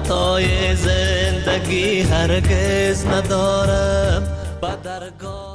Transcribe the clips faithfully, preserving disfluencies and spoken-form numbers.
متای زندگی هرگز ندارم با درگاه.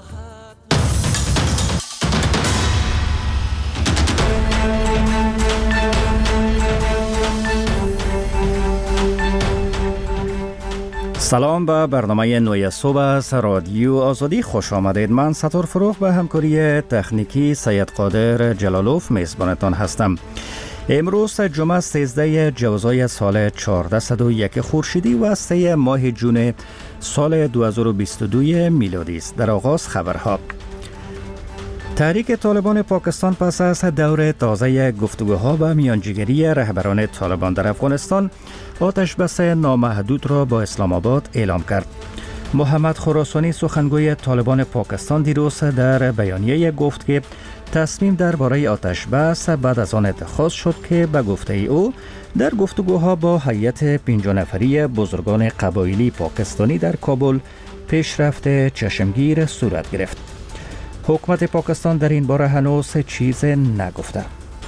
سلام به برنامه نوی صبح از رادیو آزادی خوش آمدید. من ستار فروغ به همکاری تکنیکی سید قادر جلالوف میزبانتان هستم. امروز جمعه سیزده جوزای سال چهارده و یک خورشیدی و سه ماه جون سال دو هزار و بیست و دو میلادی است. در آغاز خبرها. تحریک طالبان پاکستان پس از دور تازه گفتگوها و میانجیگری رهبران طالبان در افغانستان آتش بس نامحدود را با اسلام آباد اعلام کرد. محمد خراسانی سخنگوی طالبان پاکستان دیروز در بیانیه گفت که تصمیم درباره آتش بس بعد از آن اتخاذ شد که به گفته او در گفتگوها با هیئت پنج نفری بزرگان قبایلی پاکستانی در کابل پیشرفت چشمگیر صورت گرفت. حکومت پاکستان در این باره هنوز چیز نگفته.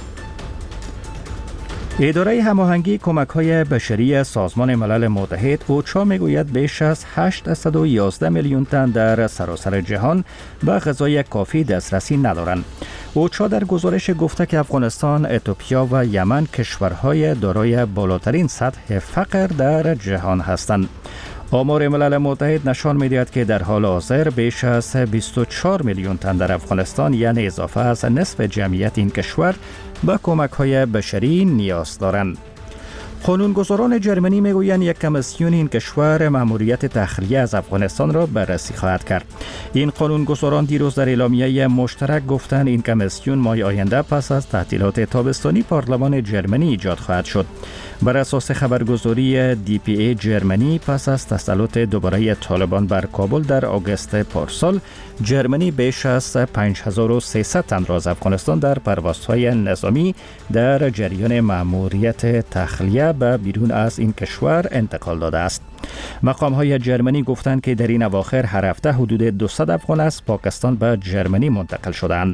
اداره هماهنگی کمک‌های بشری سازمان ملل متحد اوچا میگوید بیش از هشتصد و یازده میلیون تن در سراسر جهان به غذای کافی دسترسی ندارند. اوچا در گزارش گفته که افغانستان، اتیوپیا و یمن کشورهای دارای بالاترین سطح فقر در جهان هستند. آمار ملل متحد نشان می‌دهد که در حال حاضر بیش از بیست و چهار میلیون تن در افغانستان، یعنی اضافه از نصف جمعیت این کشور، به کمک‌های بشری نیاز دارند. قانونگذاران جرمنی میگویند یک کمیسیون این کشور مأموریت تخلیه از افغانستان را بررسی خواهد کرد. این قانونگذاران دیروز در اعلامیه مشترک گفتند این کمیسیون ماه آینده پس از تعطیلات تابستانی پارلمان جرمنی ایجاد خواهد شد. بر اساس خبرگزاری دی پی ای جرمنی پس از تسلط دوباره طالبان بر کابل در آگوست پارسال، جرمنی بیش از پنج هزار و سیصد تن را از افغانستان در پروازهای نظامی در جریان مأموریت تخلیه به بیرون از این کشور انتقال داده است. مقام‌های جرمنی گفتند که در این اواخر هر هفته حدود دویست افغان از پاکستان به جرمنی منتقل شدند.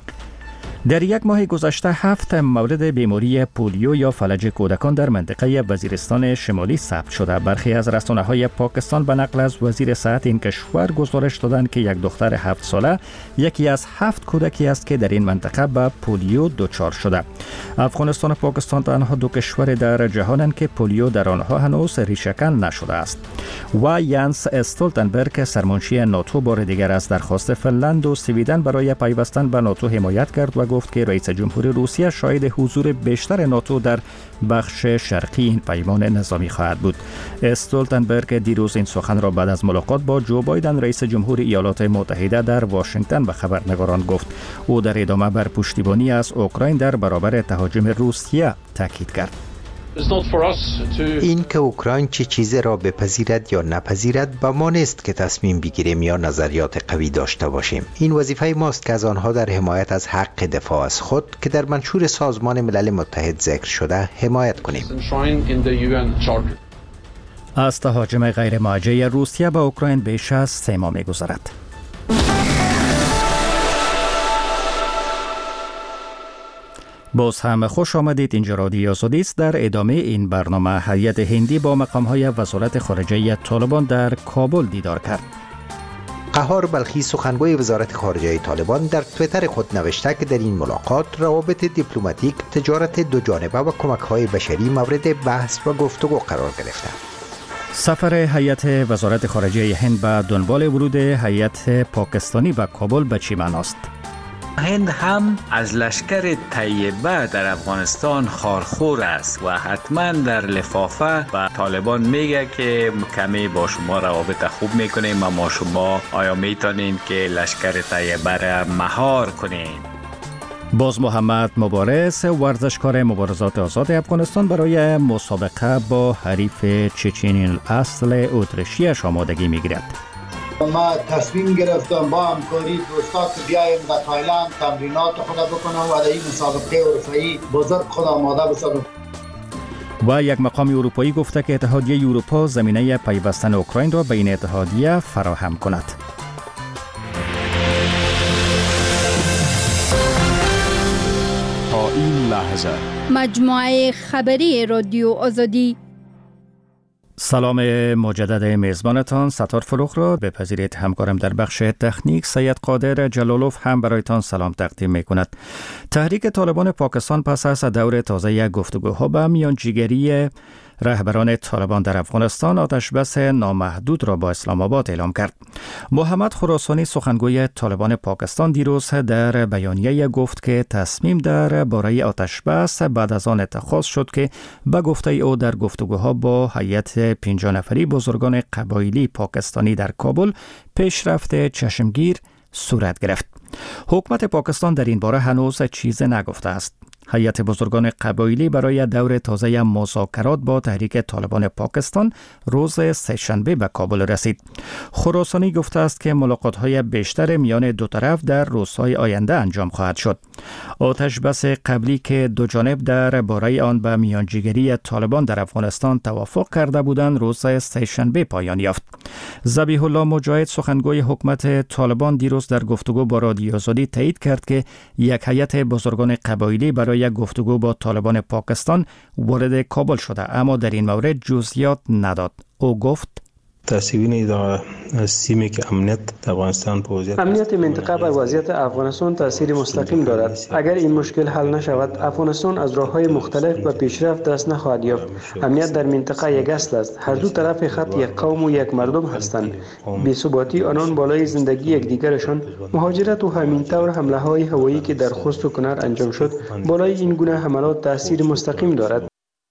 در یک ماه گذشته هفت مورد بیماری پولیو یا فلج کودکان در منطقه وزیرستان شمالی ثبت شده. برخی از رسانه‌های پاکستان به نقل از وزیر صحت این کشور گزارش دادند که یک دختر هفت ساله یکی از هفت کودکی است که در این منطقه به پولیو دچار شده. افغانستان و پاکستان تنها دو کشور در جهانند که پولیو در آنها هنوز ریشه‌کن نشده است. و یانس استولتنبرگ سرمنشی ناتو بار دیگر از درخواست فنلند و سویدن برای پیوستن به ناتو حمایت کرد و گفت که رئیس جمهوری روسیه شاهد حضور بیشتر ناتو در بخش شرقی این پیمان نظامی خواهد بود. استولتنبرگ دیروز این سخن را بعد از ملاقات با جو بایدن رئیس جمهور ایالات متحده در واشنگتن به خبرنگاران گفت. او در ادامه بر پشتیبانی از اوکراین در برابر تهاجم روسیه تاکید کرد. این که اوکراین چه چیزی را بپذیرد یا نپذیرد با ما نیست که تصمیم بگیریم یا نظریات قوی داشته باشیم. این وظیفه ماست که از آنها در حمایت از حق دفاع از خود که در منشور سازمان ملل متحد ذکر شده حمایت کنیم. از تهاجم غیر موجه روسیه به اوکراین بیش از سه ماه می‌گذرد. باز هم خوش آمدید. اینجا رادیو آزادی است. در ادامه این برنامه هیئت هندی با مقام‌های وزارت خارجه طالبان در کابل دیدار کرد. قهار بلخی سخنگوی وزارت خارجه طالبان در توییتر خود نوشته که در این ملاقات روابط دیپلماتیک، تجارت دو جانبه و کمک‌های بشری مورد بحث و گفتگو قرار گرفته. سفر هیئت وزارت خارجه هند به دنبال ورود هیئت پاکستانی به کابل به چه معناست؟ هند هم از لشکر طیبه در افغانستان خارخور است و حتما در لفافه به طالبان میگه که کمی با شما روابط خوب میکنیم و ما شما آیا میتونین که لشکر طیبه را مهار کنین. باز محمد مبارز ورزشکار مبارزات آزاد افغانستان برای مسابقه با حریف چچنی اصل اتریشیش آمادگی میگیرد. ما تصمیم گرفتم با همکاری دوستان که بیایم در تایلند تمرینات خود بکنم و در این مسابقه اروپایی بزرگ خود آماده بسازم. و یک مقام اروپایی گفته که اتحادیه اروپا زمینه پیوستن اوکراین را به این اتحادیه فراهم کند. تا این لحظه مجموعه خبری رادیو آزادی سلام مجدد میزبانتان ستار فروغ را بپذیرید. همکارم در بخش تکنیک سید قادر جلالوف هم برایتان سلام تقدیم می کند. تحریک طالبان پاکستان پس از دور تازه گفتگوها به میانجیگری رهبران طالبان در افغانستان آتشبس نامحدود را با اسلام آباد اعلام کرد. محمد خراسانی سخنگوی طالبان پاکستان دیروز در بیانیه گفت که تصمیم در باره آتشبس بعد از آن اتخاذ شد که به گفته او در گفتگوها با هیئت پنجاه نفری بزرگان قبایلی پاکستانی در کابل پیشرفت چشمگیر صورت گرفت. حکومت پاکستان در این باره هنوز چیز نگفته است. هیئت بزرگان قبایلی برای دور تازه مذاکرات با تحریک طالبان پاکستان روز سه‌شنبه به کابل رسید. خراسانی گفته است که ملاقات‌های بیشتر میان دو طرف در روزهای آینده انجام خواهد شد. آتش بس قبلی که دو جانب در باره آن به میانجیگری طالبان در افغانستان توافق کرده بودند روز سه‌شنبه پایان یافت. ذبیح الله مجاهد سخنگوی حکومت طالبان دیروز در گفتگو با رادیو آزادی تایید کرد که یک هیئت بزرگان قبایلی برای یک گفتگو با طالبان پاکستان وارد کابل شده، اما در این مورد جزئیات نداد. او گفت تأثیری در سیمی که امنیت در افغانستان په وضعیت امنیت منطقه بر وضعیت افغانستان تأثیر مستقیم دارد. اگر این مشکل حل نشود، افغانستان از راه‌های مختلف و پیشرفت دست نخواهد یافت. امنیت در منطقه یک اصل است. هر دو طرف خط یک قوم و یک مردم هستند. بی‌ثباتی آنان بالای زندگی یکدیگرشان، مهاجرت و همین طور حمله‌های هوایی که در خوست و کنر انجام شد، بالای این گونه حملات تأثیر مستقیم دارد.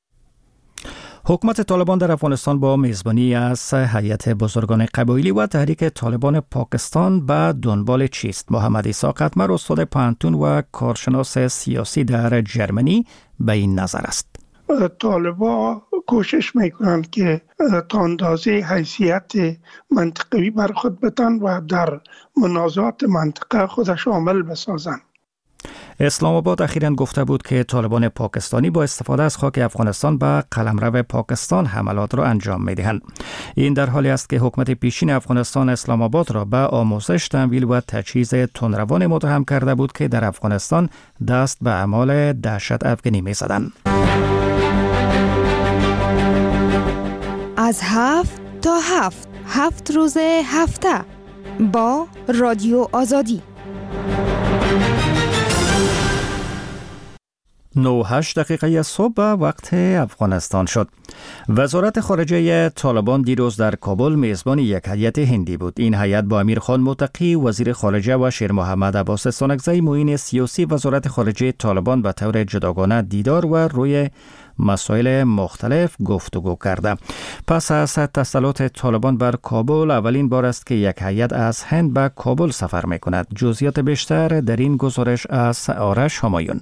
حکومت طالبان در افغانستان با میزبانی از هیئت بزرگان قبایلی و تحریک طالبان پاکستان به دنبال چیست؟ محمد عیسی قطمر استاد پانتون و کارشناس سیاسی در جرمنی به این نظر است. طالبان کوشش میکنند که تا اندازه حیثیت منطقوی بر خود بتن و در منازعات منطقه خود شامل بسازند. اسلام آباد اخیراً گفته بود که طالبان پاکستانی با استفاده از خاک افغانستان به قلمرو پاکستان حملات را انجام می‌دهند. این در حالی است که حکومت پیشین افغانستان اسلام آباد را به آموزش، تمویل و تجهیز تندروان متهم کرده بود که در افغانستان دست به اعمال دهشت افغانی می‌زدند. از هفت تا هفت هفت روز هفته با رادیو آزادی. نه و هشت دقیقه صبح وقت افغانستان شد. وزارت خارجه طالبان دیروز در کابل میزبان یک هیئت هندی بود. این هیئت با امیر خان متقی وزیر خارجه و شیر محمد عباس سانکزی معین سیاسی وزارت خارجه طالبان به طور جداگانه دیدار و روی مسائل مختلف گفتگو کرده. پس از تسلط طالبان بر کابل اولین بار است که یک هیئت از هند به کابل سفر می‌کند. جزئیات بیشتر در این گزارش از آرش همایون.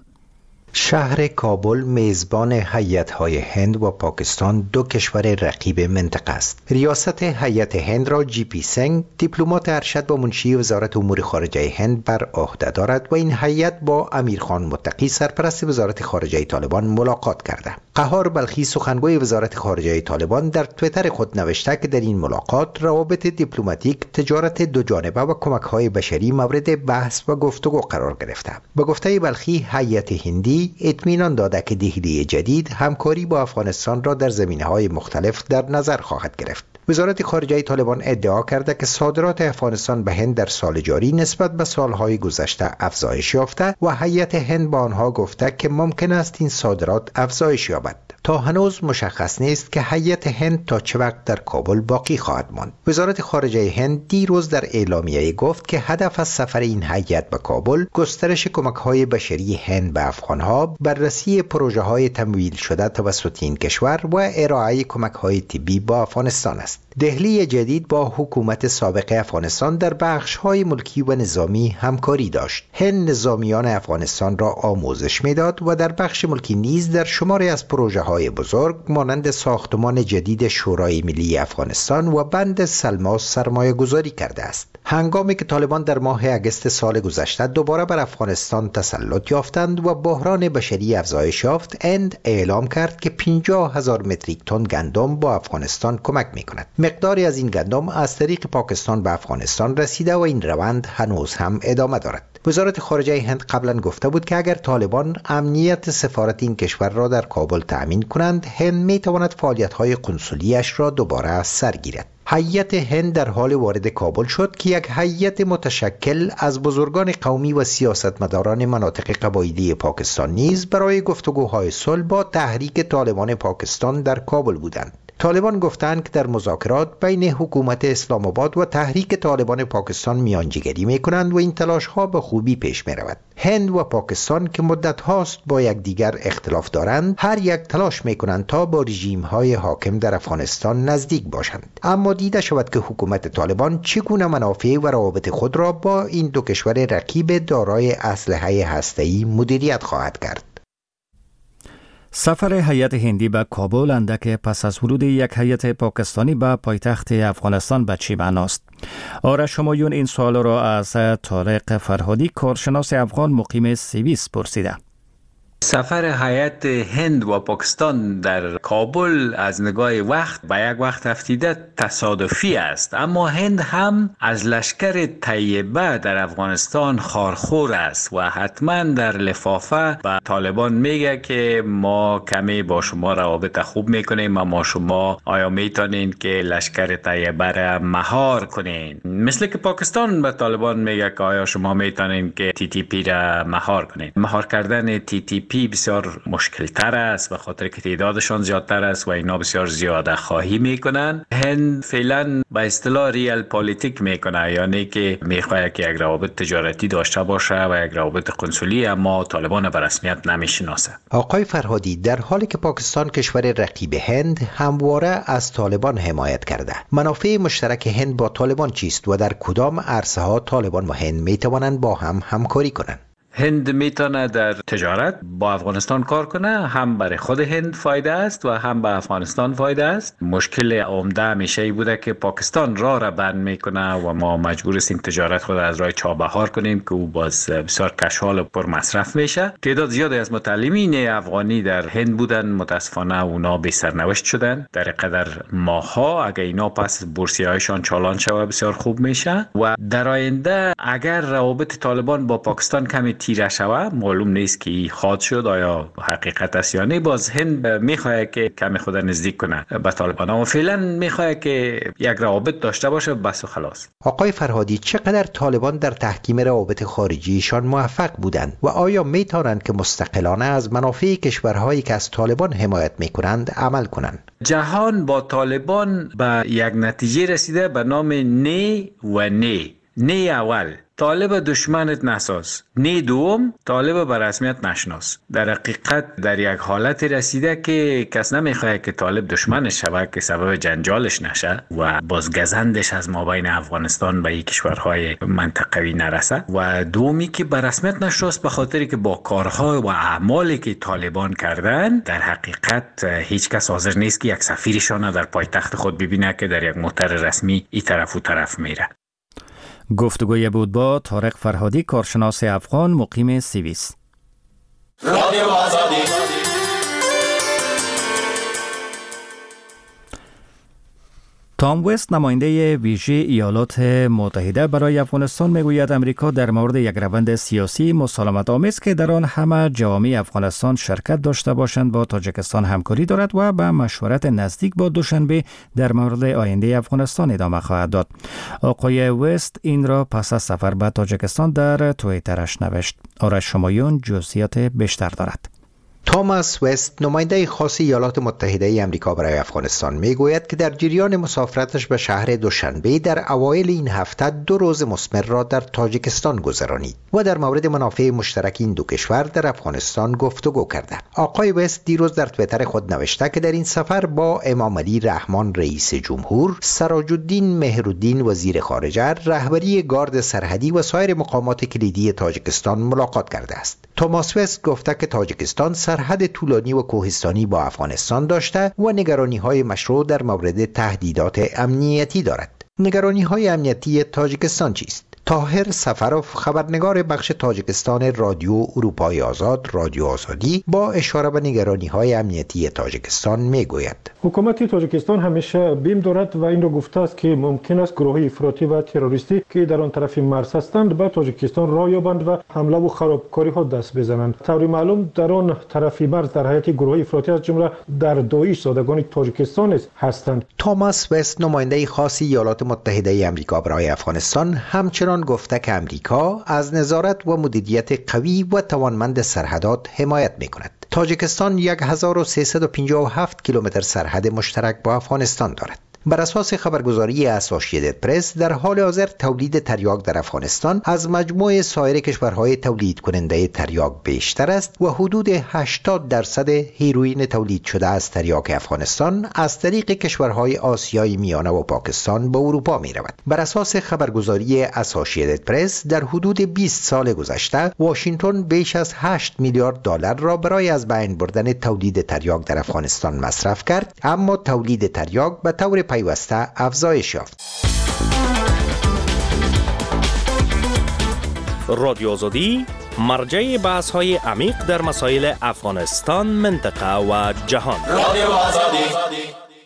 شهر کابل میزبان هیئت‌های هند و پاکستان، دو کشور رقیب منطقه است. ریاست هیئت هند را جی پی سنگ، دیپلمات ارشد و منشی وزارت امور خارجه هند، بر عهده دارد و این هیئت با امیر خان متقی سرپرست وزارت خارجه طالبان ملاقات کرده. قهار بلخی سخنگوی وزارت خارجه طالبان در توییتر خود نوشته که در این ملاقات روابط دیپلماتیک، تجارت دو جانبه و کمک‌های بشری مورد بحث و گفتگو قرار گرفته. به گفته بلخی، هیئت هندی اطمینان داده که دهلی جدید همکاری با افغانستان را در زمینه‌های مختلف در نظر خواهد گرفت. وزارت خارجه طالبان ادعا کرده که صادرات افغانستان به هند در سال جاری نسبت به سالهای گذشته افزایش یافته و هیئت هند با آنها گفته که ممکن است این صادرات افزایش یابد. تا هنوز مشخص نیست که هیئت هند تا چه وقت در کابل باقی خواهد ماند. وزارت خارجه هند دیروز در اعلامیه گفت که هدف از سفر این هیئت به کابل گسترش کمک‌های بشری هند به افغان‌ها، بررسی پروژه‌های تمویل شده توسط این کشور و ارائه کمک‌های طبی با افغانستان است. دهلی جدید با حکومت سابق افغانستان در بخش‌های ملکی و نظامی همکاری داشت. هند نظامیان افغانستان را آموزش می‌داد و در بخش ملکی نیز در شماری از پروژه‌های بزرگ مانند ساختمان جدید شورای ملی افغانستان و بند سلما سرمایه گذاری کرده است. هنگامی که طالبان در ماه اگست سال گذشته دوباره بر افغانستان تسلط یافتند و بحران بشری افزایش یافت، هند اعلام کرد که پنجاه هزار متریک تن گندم با افغانستان کمک می‌کند. مقداری از این گندم از طریق پاکستان به افغانستان رسیده و این روند هنوز هم ادامه دارد. وزارت خارجه هند قبلا گفته بود که اگر طالبان امنیت سفارت این کشور را در کابل تأمین کنند، هند می تواند فعالیت‌های قنصلی‌اش را دوباره از سر گیرد. هیئت هند در حال وارد کابل شد که یک هیئت متشکل از بزرگان قومی و سیاستمداران مناطق قبایلی پاکستان نیز برای گفتگوهای صلح با تحریک طالبان پاکستان در کابل بودند. طالبان گفتند که در مذاکرات بین حکومت اسلام آباد و تحریک طالبان پاکستان میانجیگری می کنند و این تلاش ها به خوبی پیش می رود. هند و پاکستان که مدت هاست با یکدیگر اختلاف دارند، هر یک تلاش می کنند تا با رژیم های حاکم در افغانستان نزدیک باشند. اما دیده شود که حکومت طالبان چگونه منافع و روابط خود را با این دو کشور رقیب دارای اسلحه هسته‌ای مدیریت خواهد کرد. سفر هیئت هندی به کابل اندک پس از ورود یک هیئت پاکستانی به پایتخت افغانستان به چه معناست؟ آرش همایون این سوال را از طارق فرهادی، کارشناس افغان مقیم سوئیس پرسیده. سفر هیئت هند و پاکستان در کابل از نگاه وقت به یک وقت افتیده تصادفی است، اما هند هم از لشکر طیبه در افغانستان خارخور است و حتما در لفافه به طالبان میگه که ما کمی با شما روابط خوب میکنیم و ما شما آیا میتونین که لشکر طیبه را مهار کنین، مثل که پاکستان به طالبان میگه که آیا شما میتونین که تی تی پی را مهار کنین. مهار کردن تی تی پی بسیار مشکل تر است به خاطر که تعدادشان زیادتر است و اینا بسیار زیاده خواهی میکنن. هند فعلا به اصطلاح ریال پالیتیک میکنه، یعنی که میخواد که یک روابط تجارتی داشته باشه و یک روابط قنصلی، اما طالبان به رسمیت نمیشناسه. آقای فرهادی، در حالی که پاکستان کشور رقیب هند همواره از طالبان حمایت کرده، منافع مشترک هند با طالبان چیست و در کدام عرصه ها طالبان و هند میتوانند با هم همکاری کنند؟ هند میتونه در تجارت با افغانستان کار کنه، هم برای خود هند فایده است و هم به افغانستان فایده است. مشکل عمده همیشه ای بوده که پاکستان راه را بند میکنه و ما مجبور هستیم تجارت خود از راه چابهار کنیم که او باز بسیار کشال و پر مصرف میشه. تعداد زیادی از متعلمین افغانی در هند بودن، متاسفانه اونا بی سرنوشت شدن. در قدر ماها اگر اینا پس بورسیه‌هایشان چالان شود بسیار خوب میشه و در آینده اگر روابط طالبان با پاکستان کمی تیره شود، معلوم نیست که خواهد شد آیا حقیقت است یا نه. باز هند میخواد که کمی خود نزدیک کنه به طالبان و فعلا میخواد که یک روابط داشته باشه، بس و خلاص. آقای فرهادی، چقدر طالبان در تحکیم روابط خارجیشان موفق بودند و آیا میتونند که مستقلانه از منافع کشورهایی که از طالبان حمایت میکنند عمل کنند؟ جهان با طالبان به یک نتیجه رسیده به نام نه و نه. نه اول، طالب دشمنت نساز. نه دوم، طالب به رسمیت نشناس. در حقیقت در یک حالت رسیده که کس نمیخواد که طالب دشمنش شود که سبب جنجالش نشه و باز گزندش از مابین افغانستان به یک کشورهای منطقوی نرسه، و دومی که به رسمیت نشناس به خاطری که با کارها و اعمالی که طالبان کردن در حقیقت هیچ کس حاضر نیست که یک سفیرشان در پایتخت خود ببینه که در یک موتر رسمی این طرف و طرف میره. گفتگوی بود با طارق فرهادی، کارشناس افغان مقیم سوئیس. رادیو آزادی. تام وست، نماینده ویژه ایالات متحده برای افغانستان، میگوید امریکا در مورد یک روند سیاسی مسالمت آمیز که در آن همه جوامع افغانستان شرکت داشته باشند با تاجیکستان همکاری دارد و به مشورت نزدیک با دوشنبه در مورد آینده افغانستان ادامه خواهد داد. آقای وست این را پس از سفر به تاجیکستان در توییترش نوشت. آرش همایون جزئیات بیشتر دارد. توماس وست، نماینده خاص ایالات متحده ای آمریکا برای افغانستان، میگوید که در جریان مسافرتش به شهر دوشنبه در اوایل این هفته دو روز مثمر را در تاجیکستان گذرانید و در مورد منافع مشترک این دو کشور در افغانستان گفتگو کرده. آقای وست دیروز در توییتر خود نوشته که در این سفر با امام علی رحمان رئیس جمهور، سراج الدین مهرالدین وزیر خارجه، رهبری گارد سرحدی و سایر مقامات کلیدی تاجیکستان ملاقات کرده است. توماس وست گفته که تاجیکستان سرحد طولانی و کوهستانی با افغانستان داشته و نگرانی‌های مشروع در مورد تهدیدات امنیتی دارد. نگرانی‌های امنیتی تاجیکستان چیست؟ طاهر سفروف خبرنگار بخش تاجیکستان رادیو اروپای آزاد رادیو آزادی با اشاره به نگرانی‌های امنیتی تاجیکستان میگوید حکومت تاجیکستان همیشه بیم دارد و این را گفته است که ممکن است گروه‌های افراطی و تروریستی که در آن طرف مرز هستند به تاجیکستان راه یابند و حمله و خرابکاری‌ها دست بزنند. طوری معلوم در آن طرف مرز در حیات گروه‌های افراطی از جمله در داعش زادگان تاجیکستان هستند. توماس وست نماینده خاص ایالات متحده آمریکا برای افغانستان همچنان گفته که آمریکا از نظارت و مدیریت قوی و توانمند سرحدات حمایت می‌کند. تاجیکستان هزار و سیصد و پنجاه و هفت کیلومتر سرحد مشترک با افغانستان دارد. بر اساس خبرگزاری اسوسییتد پرس در حال حاضر تولید تریاک در افغانستان از مجموع سایر کشورهای تولید کننده تریاک بیشتر است و حدود هشتاد درصد هیروئین تولید شده از تریاک افغانستان از طریق کشورهای آسیای میانه و پاکستان به اروپا می رود. بر اساس خبرگزاری اسوسییتد پرس در حدود بیست سال گذشته واشنگتن بیش از هشت میلیارد دلار را برای از بین بردن تولید تریاک در افغانستان مصرف کرد، اما تولید تریاک به طور پیوسته افزایش یافت. رادیو آزادی مرجع بحث های عمیق در مسائل افغانستان، منطقه و جهان. رادیو آزادی.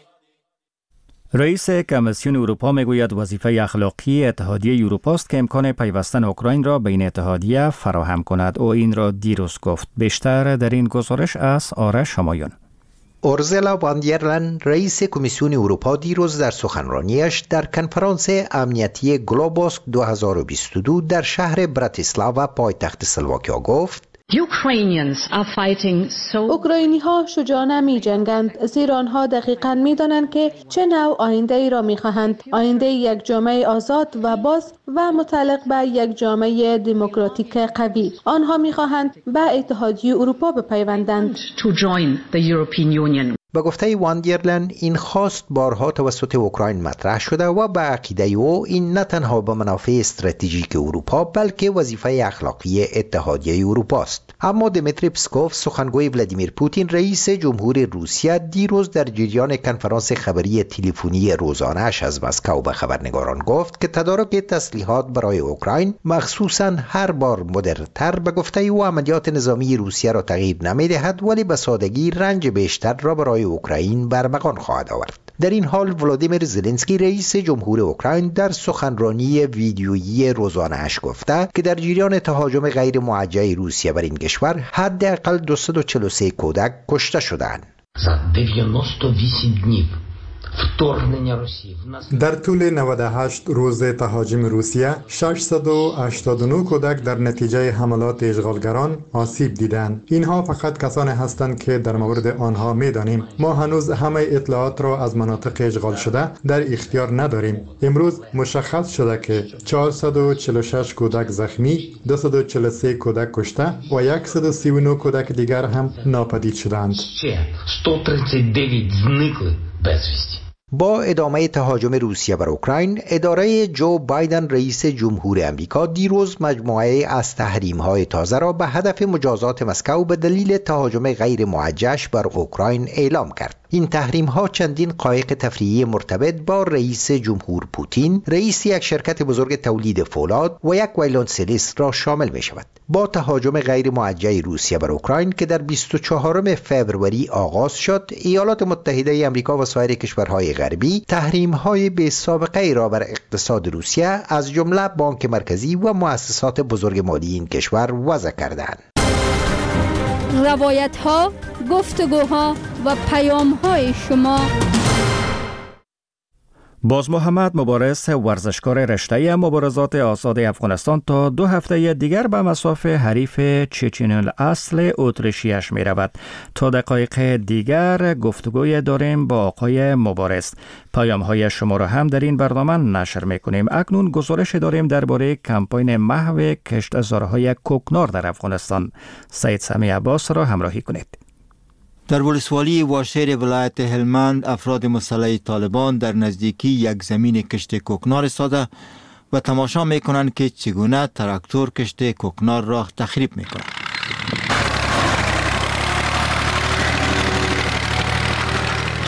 رئیس کمیسیون اروپا میگوید وظیفه اخلاقی اتحادیه اروپا است که امکان پیوستن اوکراین را بین اتحادیه فراهم کند. او این را دیروز گفت. بیشتر در این گزارش از آرش شمایان. اورزلا وان در لین رئیس کمیسیون اروپا دیروز در سخنرانیش در کنفرانس امنیتی گلوبوسک دو هزار و بیست و دو در شهر براتیسلاوا پایتخت اسلواکیا گفت اوکراینی ها شجاعانه می جنگند، زیرا آنها دقیقاً می دانند که چه نوع آینده ای را می خواهند. آینده یک جامعه آزاد و باز و متعلق به یک جامعه دموکراتیک قوی. آنها می خواهند به اتحادیه اروپا بپیوندند. به گفته وان در لین این خواست بارها توسط اوکراین مطرح شده و به عقیده او این نه تنها به منافع استراتژیک اروپا بلکه وظیفه اخلاقی اتحادیه اروپا است. اما دمیتری پسکوف سخنگوی ولادیمیر پوتین رئیس جمهور روسیه دیروز در جریان کنفرانس خبری تلفنی روزانه‌اش از مسکو به خبرنگاران گفت که تدارک تسلیحات برای اوکراین مخصوصاً هر بار مدرن‌تر به گفته او عملیات نظامی روسیه را تغییر نمی‌دهد ولی به سادگی رنج بیشتر را برای اوکراین برمغان خواهد آورد. در این حال ولادیمیر زلنسکی رئیس جمهور اوکراین در سخنرانی ویدیویی روزانه‌اش گفته که در جریان تهاجم غیر موجه روسیه بر این کشور حداقل دویست و چهل و سه کودک کشته شدند. در طول نود و هشت روز تهاجم روسیه ششصد و هشتاد و نه کودک در نتیجه حملات اشغالگران آسیب دیدند. اینها فقط کسانی هستند که در مورد آنها می‌دانیم. ما هنوز همه اطلاعات را از مناطق اشغال شده در اختیار نداریم. امروز مشخص شده که چهارصد و چهل و شش کودک زخمی، دویست و چهل و سه کودک کشته و صد و سی و نه کودک دیگر هم ناپدید شدند. با ادامه تهاجم روسیه بر اوکراین، اداره جو بایدن رئیس جمهور امریکا دیروز مجموعه از تحریم‌های تازه را به هدف مجازات مسکو به دلیل تهاجم غیر موجه‌اش بر اوکراین اعلام کرد. این تحریم‌ها چندین قایق تفریحی مرتبط با رئیس جمهور پوتین، رئیس یک شرکت بزرگ تولید فولاد و یک ویولنسلیست را شامل می‌شود. با تهاجم غیر موجه روسیه بر اوکراین که در بیست و چهارم فوریه آغاز شد، ایالات متحده آمریکا و سایر کشورهای غربی تحریم‌های بی سابقه ای را بر اقتصاد روسیه از جمله بانک مرکزی و مؤسسات بزرگ مالی این کشور وضع کردند. روایت‌ها، گفتگوها و پیام‌های شما. باز محمد مبارز ورزشکار رشته مبارزات آزاد افغانستان تا دو هفته دیگر به مصاف حریف چچن الاصل اتریشیش می رود. تا دقایق دیگر گفتگوی داریم با آقای مبارز. پیام های شما را هم در این برنامه نشر می کنیم. اکنون گزارش داریم درباره کمپاین محو کشتزارهای کوکنار در افغانستان. سید سمی عباس را همراهی کنید. در ولسوالی واشیر ولایت هلمند افراد مسلح طالبان در نزدیکی یک زمین کشت کوکنار ایستاده و تماشا میکنند که چگونه تراکتور کشت کوکنار را تخریب میکند.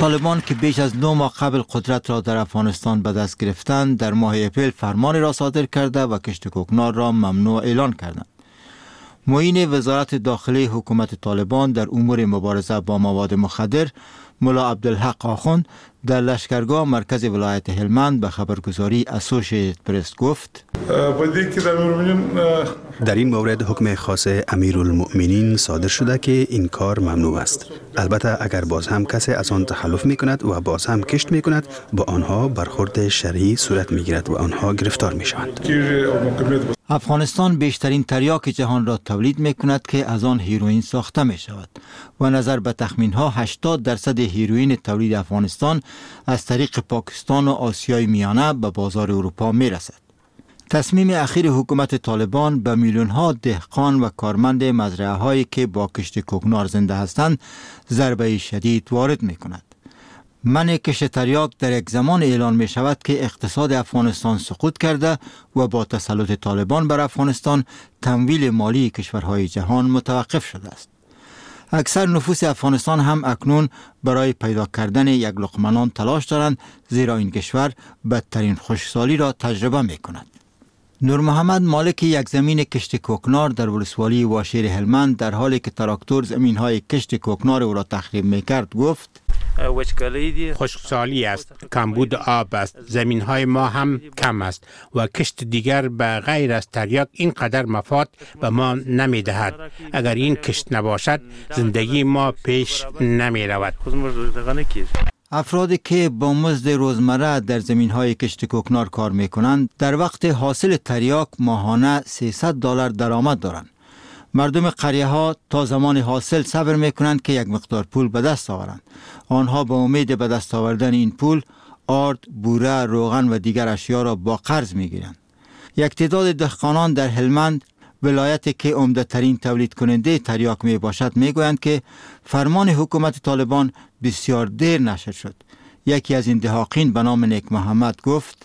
طالبان که بیش از نه ماه قبل قدرت را در افغانستان به دست گرفتند، در ماه اپریل فرمانی را صادر کرده و کشت کوکنار را ممنوع اعلان کردند. معین وزارت داخلی حکومت طالبان در امور مبارزه با مواد مخدر، ملا عبدالحق آخوند، در لشکرگاه مرکز ولایت هلمند به خبرگزاری اسوشییتد پرس گفت: در این مورد حکم خاص امیرالمؤمنین صادر شده که این کار ممنوع است. البته اگر باز هم کسی از آن تخلف می کند و باز هم کشت می کند، با آنها برخورد شرعی صورت می گیرد و آنها گرفتار می شوند. افغانستان بیشترین تریاک جهان را تولید می کند که از آن هیروئین ساخته می شود و نظر به تخمین ها هشتاد درصد هیروئین تولید افغانستان از طریق پاکستان و آسیای میانه به بازار اروپا می رسد. تصمیم اخیر حکومت طالبان به میلیون ها دهقان و کارمند مزرعه هایی که با کشت کوکنار زنده هستند ضربه شدید وارد می کند. منع کشت تریاک در یک زمان اعلان می شود که اقتصاد افغانستان سقوط کرده و با تسلط طالبان بر افغانستان تمویل مالی کشورهای جهان متوقف شده است. اکثر نفوس افغانستان هم اکنون برای پیدا کردن یک لقمه نان تلاش دارند، زیرا این کشور بدترین خشکسالی را تجربه می کند. نور محمد مالک یک زمین کشت کوکنار در ولسوالی واشیر هلمند در حالی که تراکتور زمین های کشت کوکنار او را تخریب می کرد گفت: خشکسالی است، کمبود آب است، زمین های ما هم کم است و کشت دیگر به غیر از تریاک اینقدر مفاد به ما نمی دهد. اگر این کشت نباشد زندگی ما پیش نمی رود. افرادی که با مزد روزمره در زمین‌های کشت کوکنار کار می‌کنند در وقت حاصل تریاک ماهانه سیصد دلار درآمد دارند. مردم قریه‌ها تا زمان حاصل صبر می‌کنند که یک مقدار پول به دست آورند. آنها با امید به دست آوردن این پول آرد، بوره، روغن و دیگر اشیا را با قرض می‌گیرند. یک تعداد دهقانان در هلمند، ولایتی که عمده ترین تولید کننده تریاک می باشد، می گویند که فرمان حکومت طالبان بسیار دیر نشر شد. یکی از این دهاقین به نام نیک محمد گفت: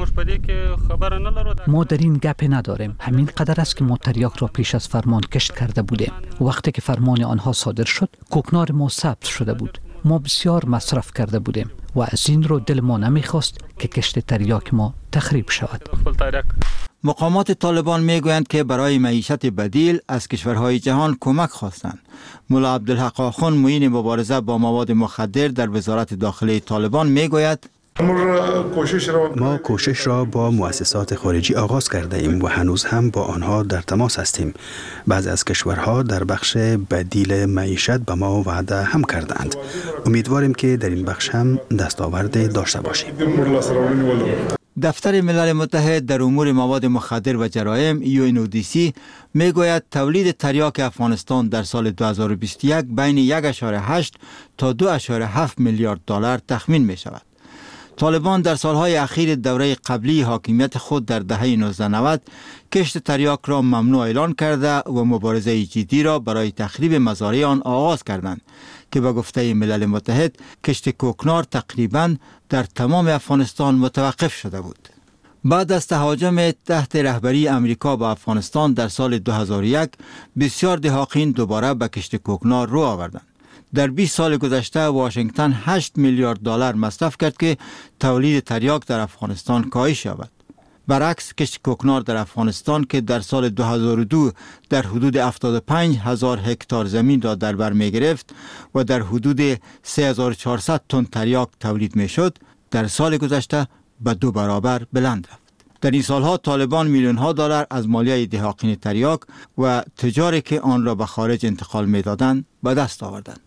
ما در این گپ نداریم. همین قدر است که ما تریاک را پیش از فرمان کشت کرده بودیم. وقتی که فرمان آنها صادر شد، کوکنار ما ثبت شده بود. ما بسیار مصرف کرده بودیم و از این رو دل ما نمیخواست که کشت تریاک ما تخریب شود. مقامات طالبان میگویند که برای معیشت بدیل از کشورهای جهان کمک خواستند. ملا عبدالحق آخوند معین مبارزه با مواد مخدر در وزارت داخلی طالبان میگوید: ما کوشش را با مؤسسات خارجی آغاز کرده ایم و هنوز هم با آنها در تماس هستیم. بعضی از کشورها در بخش بدیل معیشت به ما وعده هم کردند. امیدواریم که در این بخش هم دستاورد داشته باشیم. دفتر ملل متحد در امور مواد مخدر و جرایم یو ان او دی سی میگوید تولید تریاک افغانستان در سال دو هزار و بیست و یک بین یک و هشت تا دو و هفت میلیارد دلار تخمین می شود. طالبان در سالهای اخیر دوره قبلی حاکمیت خود در دهه نوزده نود کشت تریاک را ممنوع اعلان کرده و مبارزه جدی را برای تخریب مزارع آن آغاز کردند که به گفته ملل متحد کشت کوکنار تقریباً در تمام افغانستان متوقف شده بود. بعد از تهاجم تحت رهبری امریکا به افغانستان در سال دو هزار و یک بسیار دهاقین دوباره به کشت کوکنار رو آوردند. در بیست سال گذشته واشنگتن هشت میلیارد دلار مصرف کرد که تولید تریاک در افغانستان کاهش یابد. برعکس کشت کوکنار در افغانستان که در سال دو هزار و دو در حدود هفتاد و پنج هزار هکتار زمین را در بر می گرفت و در حدود سه هزار و چهارصد تن تریاک تولید می شد، در سال گذشته به دو برابر بلند رفت. در این سالها طالبان میلیون ها دلار از مالیه دهاقین تریاک و تجاری که آن را به خارج انتقال می دادند به دست آوردند.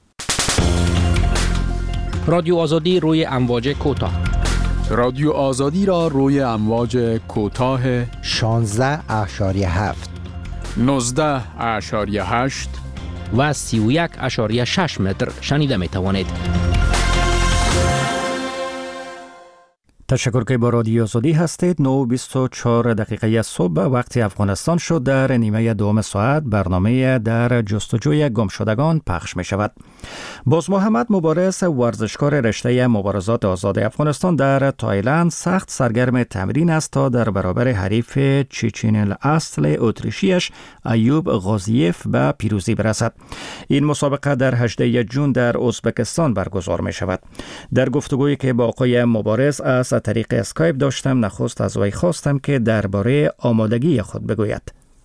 رادیو آزادی روی امواج کوتاه. رادیو آزادی را روی امواج کوتاه شانزده اشاریه هفت، نوزده اشاریه هشت و سی و یک اشاریه شش متر شنیده می توانید. تشکر که با رادیو آزادی هستید. نه و بیست و چهار دقیقه صبح وقت افغانستان شد. در نیمه دوم ساعت برنامه در جستجوی گمشدگان پخش می شود. باز محمد مبارز، ورزشکار رشته مبارزات آزاد افغانستان در تایلند، سخت سرگرم تمرین است تا در برابر حریف چچن الاصل اتریشیش ایوب غازیف به پیروزی برسد. این مسابقه در هجدهم ژوئن در ازبکستان برگزار می شود. در گفتگویی که با آقای مبارز از طریق اسکایپ داشتم، نخست از وی خواستم که درباره آمادگی خود بگوید.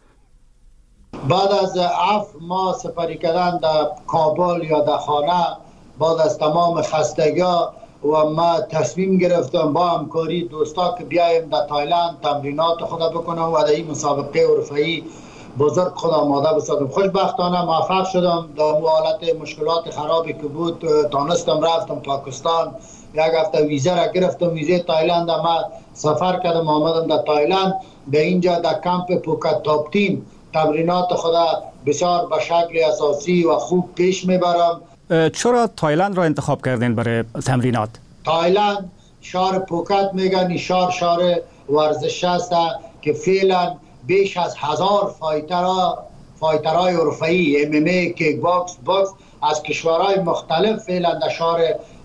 بعد از هفت ماه سپری کردن در کابل یا در خانه، بعد از تمام خستگی و ما تصمیم گرفتم با همکاری دوستا که بیایم در تایلند تمرینات خود بکنم و در این مسابقه حرفه‌ای بزرگ خود آماده بسازم. خوشبختانه موفق شدم. در حالت مشکلات خرابی که بود تانستم رفتم پاکستان، یک هفته ویزا را گرفتم، ویزای تایلند ما سفر کردم، آمدم در تایلند. به اینجا در کمپ پوکت تاپ تیم تمرینات خدا بسیار به شکل اساسی و خوب پیش میبرم. چرا تایلند را انتخاب کردین برای تمرینات؟ تایلند شهر پوکت میگن، شهر شهر ورزش است که فعلا بیش از هزار فایترها فایترهای حرفه‌ای ام ام ای، کیک باکس، باکس از کشورهای مختلف فعلا در شهر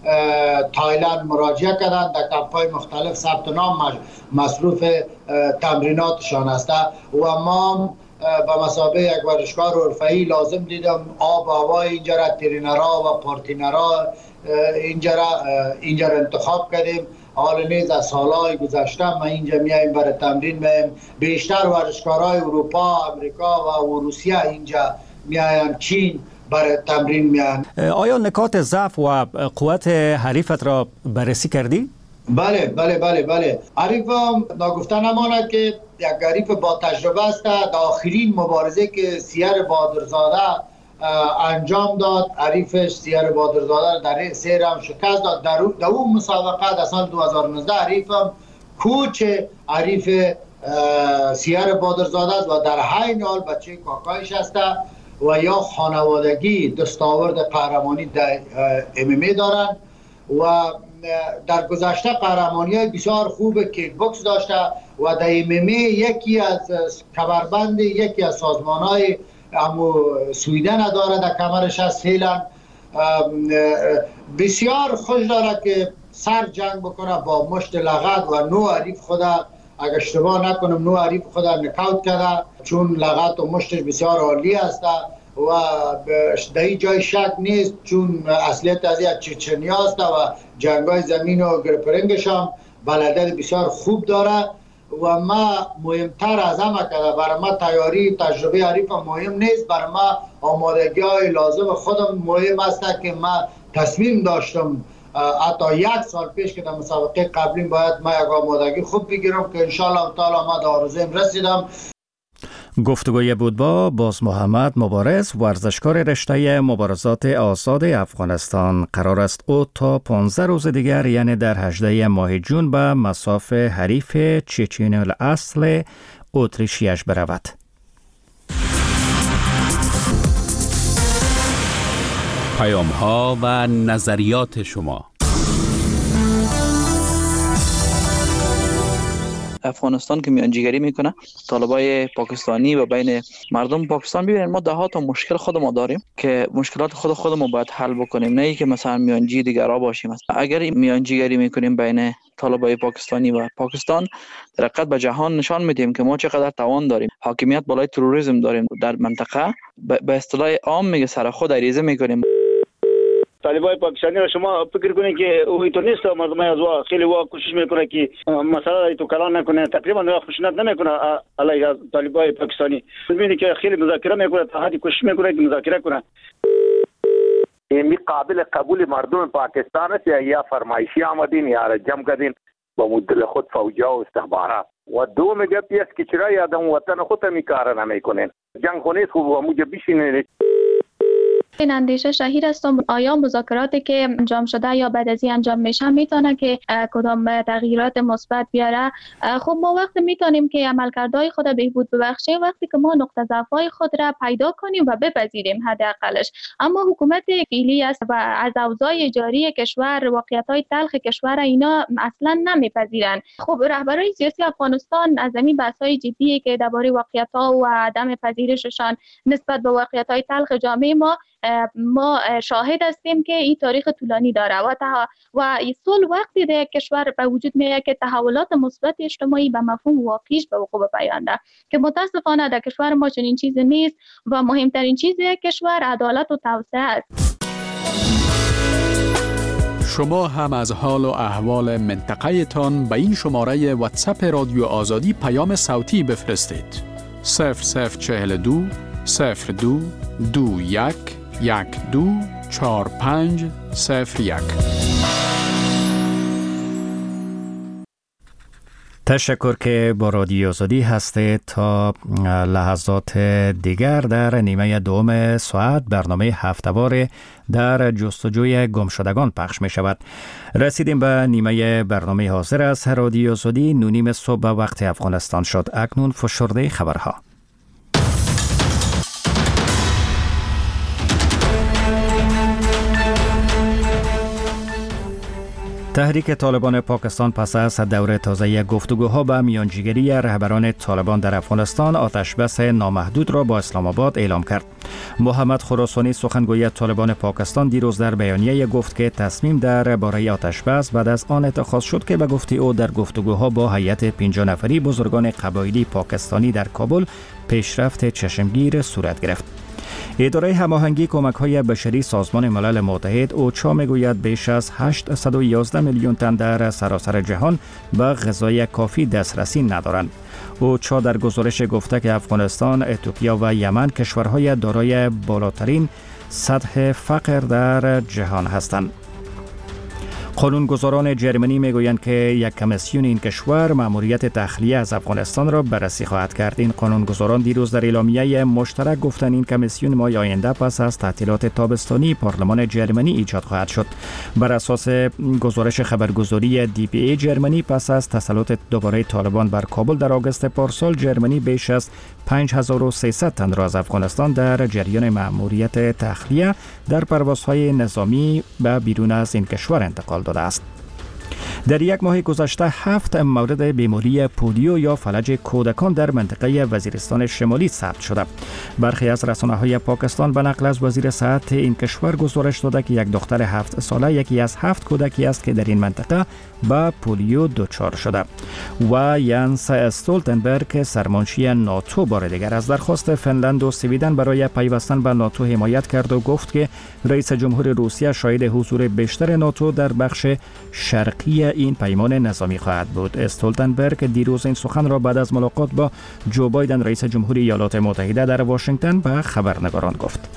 تایلند مراجعه کردند. در کمپ‌های مختلف ثبت نام مصروف تمریناتشان است و ما به مثابه یک ورزشکار حرفه‌ای لازم دیدم آب و هوای اینجا را، ترینرها و پارتینرها اینجا را اینجا را انتخاب کردیم. حال نیز از سالهای گذشته ما اینجا میایم برای تمرین میایم. بیشتر ورزشکارهای اروپا، امریکا و روسیه اینجا میاین، چین برای تمرین میان. آیا نکات ضعف و قوت حریفت را بررسی کردی؟ بله بله بله بله. حریفم ناگفته نماند که یک حریف با تجربه است. در آخرین مبارزه که سیر بادرزاده انجام داد، حریفش سیر بادرزاده در سه راند شکست داد. در, در اون مسابقه در سال دو هزار و نوزده حریفم کوچ حریف سیر بادرزاده است و در حین حال بچه کاکایش است و یا خانوادگی دستاورد قهرمانی در ام ام ای دارند و در گذشته قهرمانی های بسیار خوب کیک باکس داشته و در ام ام ای یکی از کمربند یکی از سازمان های امو سویدن داره در کمرش هست. فعلا بسیار خوش داره که سر جنگ بکنه با مشت لغت و نو حریف خدا، اگر اشتباه نکنم نو حریف خدا نکاوت کرده، چون لغت و مشتش بسیار عالی است و در این جای شک نیست چون اصلیت از این چچنی است و جنگای زمین و گرپرنگش هم بلدت بسیار خوب داره و ما مهمتر از همه کرده برای ما تیاری تجربه حریف مهم نیست، برای ما آمادگی های لازم خودم مهم است که ما تصمیم داشتم حتی یک سال پیش که در مسابقه قبلی باید ما یک آمادگی خوب بگیرم که انشاءالله تعالی ما در آرزویم رسیدم. گفتگوی بود با باز محمد مبارز، ورزشکار رشته مبارزات آزاد افغانستان. قرار است او تا پانزده روز دیگر یعنی در هجدهم ماه ژوئن به مصاف حریف چچن الاصل اتریشیش برود. پیام ها و نظریات شما. افغانستان که میانجیگری میکنه، طالبای پاکستانی و بین مردم پاکستان، ببینید ما ده ها تا مشکل خود ما داریم که مشکلات خود خودمون باید حل بکنیم، نه ای که مثلا میانجی دیگرها باشیم. اگر میانجیگری میکنیم بین طالبای پاکستانی و پاکستان، در حقیقت به جهان نشان میدیم که ما چقدر توان داریم، حاکمیت بالای تروریسم داریم در منطقه. به اصطلاح عام میگه سر خود عریضه میکنیم. طالبای پاکستانی را شما فکر کنید که او اینطور نیست، مردم از وا خیلی وا کوشش میکنه که مسئله تو کلان نکنه، تقریبا خشونت نمیکنه علیه طالبای پاکستانی. میبینید که خیلی مذاکره میکنه، تا حدی کوشش میکنه که مذاکره کنه. این قابل قبول مردم پاکستان است یا فرمایشی آمدین یا جمع کردین با مدل خود فوجا و استخبارات و دو میگه پیس که چرا یادم وطن خود می کار نمیکنین. جنگ خونیست خوب و موجه بیشینه. این اندیشه شهیر است آیا مذاکراتی که انجام شده یا بعد از این انجام میشه میتونه که کدام تغییرات مثبت بیاره. خب ما وقتی میتونیم که عملکردهای خود بهبود ببخشیم وقتی که ما نقطه ضعف‌های خود را پیدا کنیم و بپذیریم حداقلش. اما حکومت فعلی است و از اوضاع جاری کشور واقعیت‌های تلخ کشور اینا اصلا نمیپذیرن. خب رهبران سیاسی افغانستان از این بحث‌های جدی که درباره واقعیت‌ها و عدم پذیرششان نسبت به واقعیت‌های تلخ جامعه ما ما شاهد هستیم که این تاریخ طولانی داره و تها و صلح وقتی در کشور به وجود میاد که تحولات مثبت اجتماعی به مفهوم واقعیش به وقوع پیونده که متاسفانه در کشور ما چنین چیزی نیست و مهمترین چیز کشور عدالت و توسعه است. شما هم از حال و احوال منطقه تان به این شماره واتساپ رادیو آزادی پیام صوتی بفرستید. صفر صفر چهل دو صفر دو دو یک یک دو چهار پنج صفر یک. تشکر که با رادیو آزادی هستید. تا لحظات دیگر در نیمه دوم ساعت برنامه هفته‌وار در جستجوی گمشدگان پخش می شود. رسیدیم به نیمه برنامه حاضر از رادیو آزادی. نونیم صبح وقت افغانستان شد. اکنون فشرده خبرها. تحریک طالبان پاکستان پس از دوره تازه گفتگوها به میانجیگری رهبران طالبان در افغانستان آتشبس نامحدود را با اسلام آباد اعلام کرد. محمد خراسانی سخنگوی طالبان پاکستان دیروز در بیانیه گفت که تصمیم در باره آتشبس بعد از آن اتخاذ شد که به گفته او در گفتگوها با هیئت پنجاه نفری بزرگان قبایلی پاکستانی در کابل پیشرفت چشمگیر صورت گرفت. اداره هماهنگی کمک‌های بشری سازمان ملل متحد اوچا میگوید بیش از هشتصد و یازده میلیون تن در سراسر جهان به غذای کافی دسترسی ندارند. اوچا در گزارش گفته که افغانستان، اتیوپیا و یمن کشورهای دارای بالاترین سطح فقر در جهان هستند. قانونگذاران جرمنی میگویند که یک کمیسیون این کشور مأموریت تخلیه از افغانستان را بررسی خواهد کرد. این قانونگذاران دیروز در اعلامیه مشترک گفتند این کمیسیون ماه آینده پس از تعطیلات تابستانی پارلمان جرمنی ایجاد خواهد شد. بر اساس گزارش خبرگزاری دی پی ای جرمنی پس از تسلط دوباره طالبان بر کابل در آگوست پارسال جرمنی بیش از پنج هزار و سیصد تن را از افغانستان در جریان مأموریت تخلیه در پروازهای نظامی به بیرون از این کشور انتقال داده است. در یک ماه گذشته هفت مورد بیماری پولیو یا فلج کودکان در منطقه وزیرستان شمالی ثبت شده. برخی از رسانه‌های پاکستان به نقل از وزیر صحت این کشور گزارش داده که یک دختر هفت ساله یکی از هفت کودکی است که در این منطقه با پولیو دچار شده. و یانس استولتنبرگ سرمنشی ناتو بار دیگر از درخواست فنلند و سویدن برای پیوستن به ناتو حمایت کرد و گفت که رئیس جمهور روسیه شاهد حضور بیشتر ناتو در بخش شرقی این پیمان نظامی خواهد بود. استولتنبرگ دیروز این سخن را بعد از ملاقات با جو بایدن رئیس جمهوری ایالات متحده در واشنگتن به خبرنگاران گفت.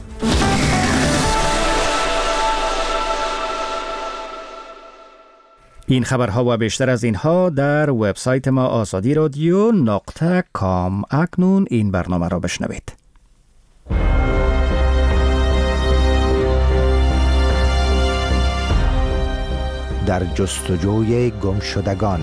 این خبرها و بیشتر از اینها در وبسایت ما آزادی رادیو نقطه کام. اکنون این برنامه را بشنوید. در جستجوی گمشدگان.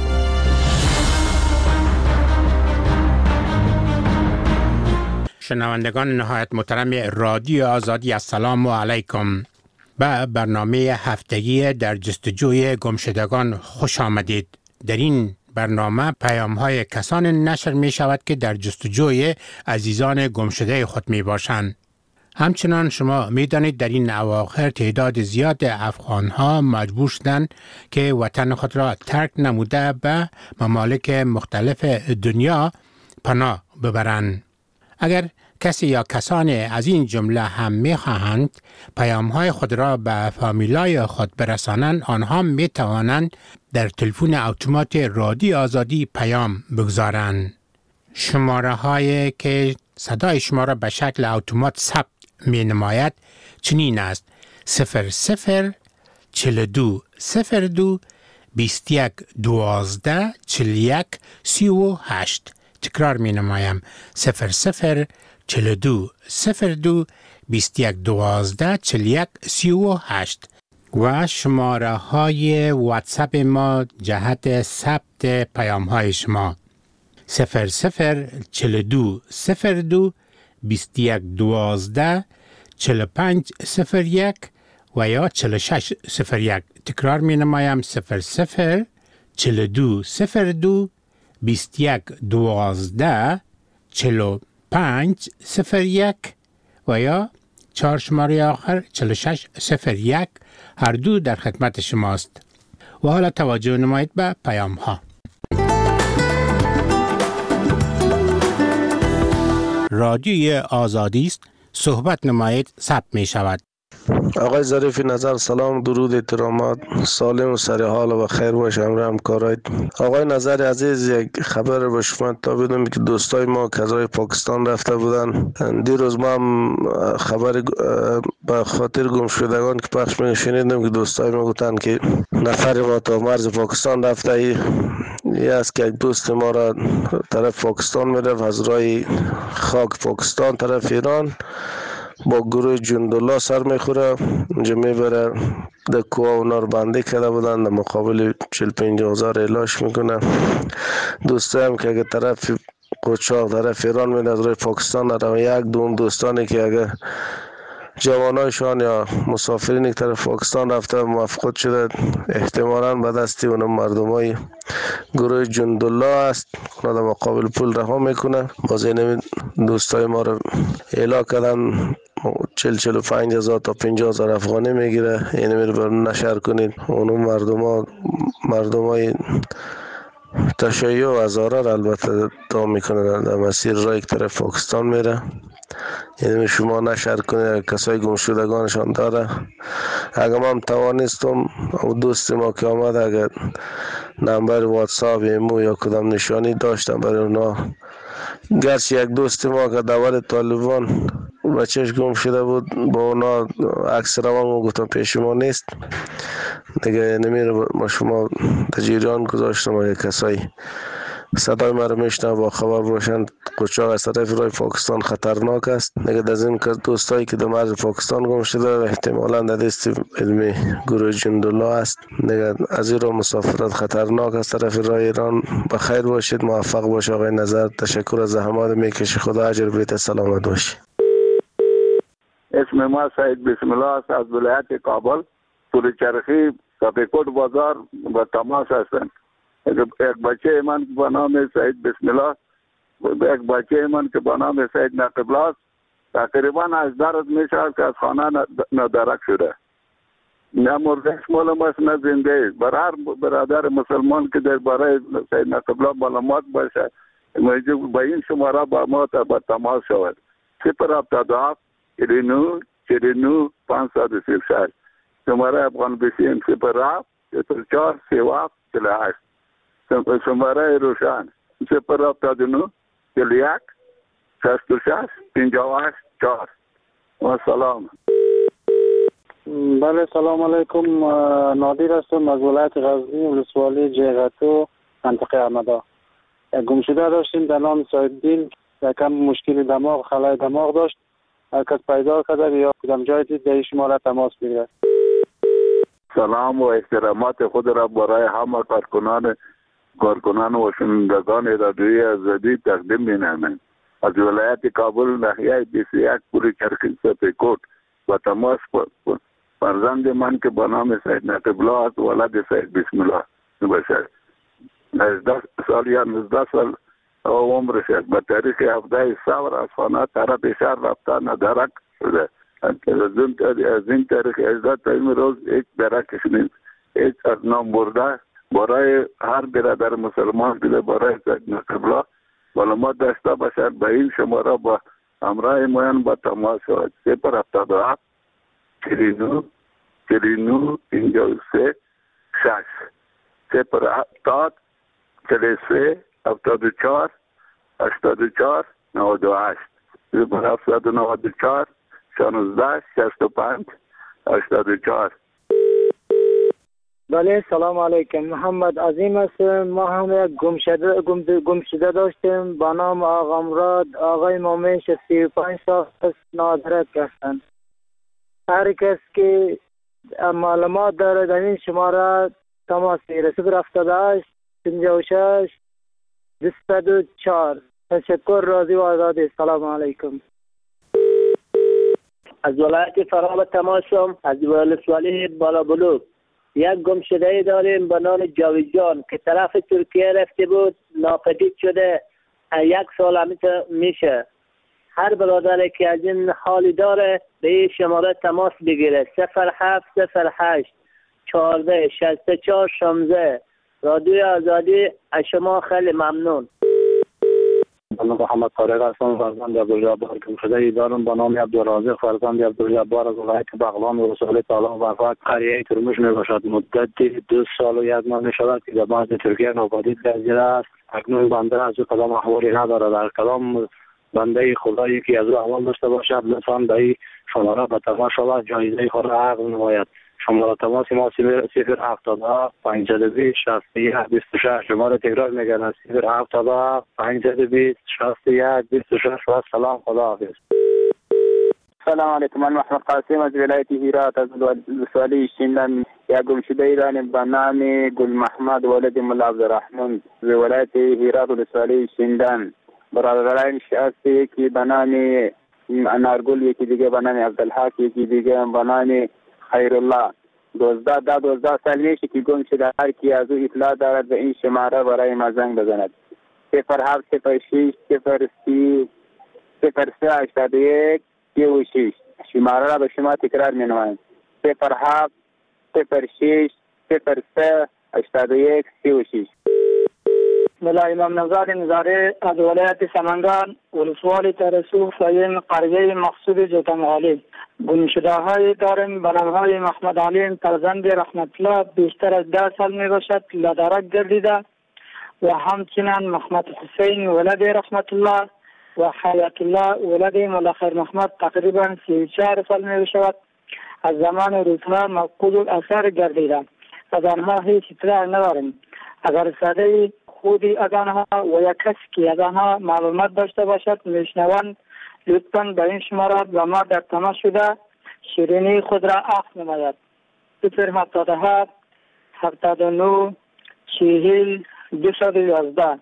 شنوندگان نهایت محترم رادیو آزادی، السلام علیکم. به برنامه هفتگی در جستجوی گمشدگان خوش آمدید. در این برنامه پیام های کسان نشر می شود که در جستجوی عزیزان گمشده خود می باشند. همچنان شما می دانید در این اواخر تعداد زیاد افغان ها مجبور شدند که وطن خود را ترک نموده به ممالک مختلف دنیا پناه ببرند. اگر کسی یا کسان از این جمله هم می خواهند پیام های خود را به فامیلای خود برسانند، آنها می توانند در تلفن اتومات رادیو آزادی پیام بگذارند. شماره هایی که صدای شما را به شکل اتومات ثبت می نماید چنین است: صفر صفر چل دو صفر دو بیست یک دوازده چل یک سی و هشت. تکرار می نمایم: صفر صفر چهل و دو صفر دو بیست و یک دوازده چهل و یک سی و هشت و شماره های واتساپ ما جهت ثبت پیام های شما صفر صفر چهل و دو صفر دو بیست و یک دوازده چهل و پنج صفر یک و یا چهل و شش صفر یک. تکرار می نمایم صفر صفر چهل و دو صفر دو بیست و یک دوازده چهل و پنج صفر یک و یا چهار شماره آخر چهل و شش صفر یک. هر دو در خدمت شماست. و حالا توجه نمایید به پیام ها. رادیوی آزادی است. صحبت نمایید ثبت می شود. آقای ظریفی نظر سلام درود احترامات سالم و سر حال و خیر باشه همراه همکارایت. آقای نظر عزیز یک خبر به شما تا بدم که دوستای ما کذای پاکستان رفته بودن. دیروز ما هم خبر به خاطر گم شدگان که پخش می شنیدم که دوستای ما گفتن که نفر ما تا مرز پاکستان رفته ای یه است که یک دوست ما را طرف پاکستان میرفت از راه خاک پاکستان طرف ایران با گروه جندالله سر میخوره اونجا میبره در کوه اونا رو بنده کرده بودن در مقابل چهل پنجاه هزار اعلاش میکنه. دوسته هم که اگه طرف قوچاق طرف ایران میده از روی پاکستان رو یک دوم دوستانی که اگه جوانایشان یا مسافرینی که طرف پاکستان رفته مفقود شده احتمالاً به دستی اون مردمای گروه جندالله است اونا در مقابل پول رها میکنه. باز این دوستای ما رو اعلا کردن چل چل و پنج هزار تا پنجاه هزار افغانی میگیره. اینو میره بر نشر کنید اون مردم ها مردم های تشیع و هزاره را البته تا میکنه در مسیر راه یک طرف پاکستان میره. یعنی شما نشر کنید کسای گم شدگانشان داره. اگر ما هم توانستم دوست ما که آمد اگر نمبر واتساپ ایمو یا کدام نشانی داشتم برای اونا گرچه یک دوست ما که دور طالبان بچهش گم شده بود با اونا عکس روان ما گفتم پیش ما نیست دیگه نمیره ما شما در جریان گذاشتم و یک کسایی صدای ما رو میشنه با خبر باشند قوچاق از طرف راه پاکستان خطرناک است. دیگه از این دوستایی که در مرز پاکستان گم شده احتمالاً در دست علمی گروه جندالله است. دیگه از این راه مسافرت خطرناک است طرف راه ایران. بخیر باشید موفق باش آقای نظر. تشکر از زحمات میکشی خدا اجر بیت سلامت باشی. اسم ما سعید بسم الله است از ولایت کابل. پول چرخی سپیکوت بازار با تماس هستند. یک بچه من که با نام سعید بسم الله یک بچه من که با نام سعید نقیب الله تقریبا از درد میشه که از خانه ندرک شده. نه مردش مال ماست نه زنده است. برای هر برادر مسلمان که در برای سعید نقیب الله معلومات باشه موجب با این شماره با ما با تماس شود. صفر هفتاد و هفت چهل و نه چهل و نه پانصد و سی و شش. شماره افغان بسیم صفر هفت صفر چهار سی و هفت چهل و هشت. شماره روشن صفر هفتاد و نه چهل و یک شصت و شش پنجاه و هشت چهار. و سلام. بله سلام علیکم. نادر هستم از ولایت غزنی ولسوالی جیغتو منطقه احمدا. گم شده داشتیم در نام سعیدالدین یکم مشکل دماغ خلای دماغ داشت. هر کس پیدا کرده یا کدام جای دید در شماره تماس بگیرد. سلام و احترامات خود را برای همه کارکنان کارکنان و شنوندگان رادیوی آزادی تقدیم می‌نمایم. از ولایت کابل ناحیه بیست و یک پول چرخی سپیکوت و تماس فرزند من که با نام سعید نقیب الله است ولد سعید بسم الله باشد. نوزده سال یا نوزده سال عمرش است. به تاریخ هفده سور از خانه طرف شهر رفته ندرک شده. از این تاریخ اجازه تا این روز هیچ درکش نیست. هیچ از نام برده برای هر برادر مسلمان دیده برای سعید نقیب الله معلومات داشته باشد به این شماره با همراه مایان با تماس شود. صفر هفتاد و هفت چهل و نه چهل و نه پنجاه و سه شش صفر هفتاد چهل و سه هفتاد و چهار هشتاد و چهار نود و هشت صفر هفتاد و نود و چهار شانزده شصت و پنج هشتاد و چهار. بله سلام علیکم. محمد عظیم هستم. ما هم یک گمشده گم گمشده داشتیم با نام آقا مراد. آقای مومنش سی و پنج سال است، نادرک هستند. هر کس که معلومات داره در این شماره تماس بگیره. صفر هفتاد و هشت پنجاه و شش دویست و چهار. تشکر. راضی و آزادی. سلام علیکم. از ولایت فراب تماشم، از ولسوالی بالا بلوک. یک گمشده داریم به نام جاویدجان که طرف ترکیه رفته بود، ناپدید شده. یک سال همیشه میشه. هر برادری که از این حالی داره به این شماره تماس بگیره. صفر هفت صفر هشت چهارده شصت و چهار شانزده. رادیو آزادی از شما خیلی ممنون. من محمد طارق هستم، فرزند عبدالجبار گمشده دارم به نام عبدالرازق فرزند عبدالجبار از ولایت بغلان و رسول تعالی وفات. قریه ترمش می باشد. مدت دو سال و یک ماه می شود که در بعد ترکیه ناپدید گردیده است. اکنون بنده از او کدام احوالی ندارد. در کدام بنده خدایی که از او احوال داشته باشد لطفا به این شماره به تماس شود، جایزه خود را عقد نماید. شماره تماس ما صفر هفتاد و هفت پانصد و بیست شصت و یک بیست و شش. شماره تکرار میگن صفر هفتاد و هفت پانصد و بیست شصت و یک بیست و شش. و سلام، خدا حافظ. سلام علیکم. من محمد قاسم از ولایت هرات از ولسوالی شیندن. یک گمشده ایران به نام گل محمد ولد ملا عبدالرحمن از ولایت هرات ولسوالی شیندن. برادران شخصی که به نام انارگل، یکی دیگه به نام عبدالحق، یکی دیگه به نام خیرالله. دوزده ده دوزده سال میشه که گم شده. هر کی از او اطلاع دارد به این شماره برای ما زنگ بزند. صفر هفت صفر شش صفر سی صفر سه هشتاد و یک سی و شش. شماره را به شما تکرار می نمایم. صفر هفت صفر شش صفر سه هشتاد و یک سی و شش. ملا امام نزار نزاره از ولایت سمنگان ولسوالی ترسو فاین قریه مقصود جوتمغالی. گمشده های داریم به نام های محمد علیم فرزند رحمت الله، بیشتر از ده سال می باشد، لادرک گردیده. و همچنین محمد حسین ولد رحمت الله و حیات الله ولد ملا خیر محمد تقریبا سی و چهار سال می شود. از زمان روزها مفقود الاثر گردیده. از آنها هیچ اطلاع نداریم. اگر ساده خودی از آنها و یک کسی که از آنها معلومات داشته باشد میشنوند، لطفاً به این شماره با ما در تماس شده شیرینی خود را عقد نماید. صفر هفتاد و هفت هفتاد و نه چهل دویست و یازده.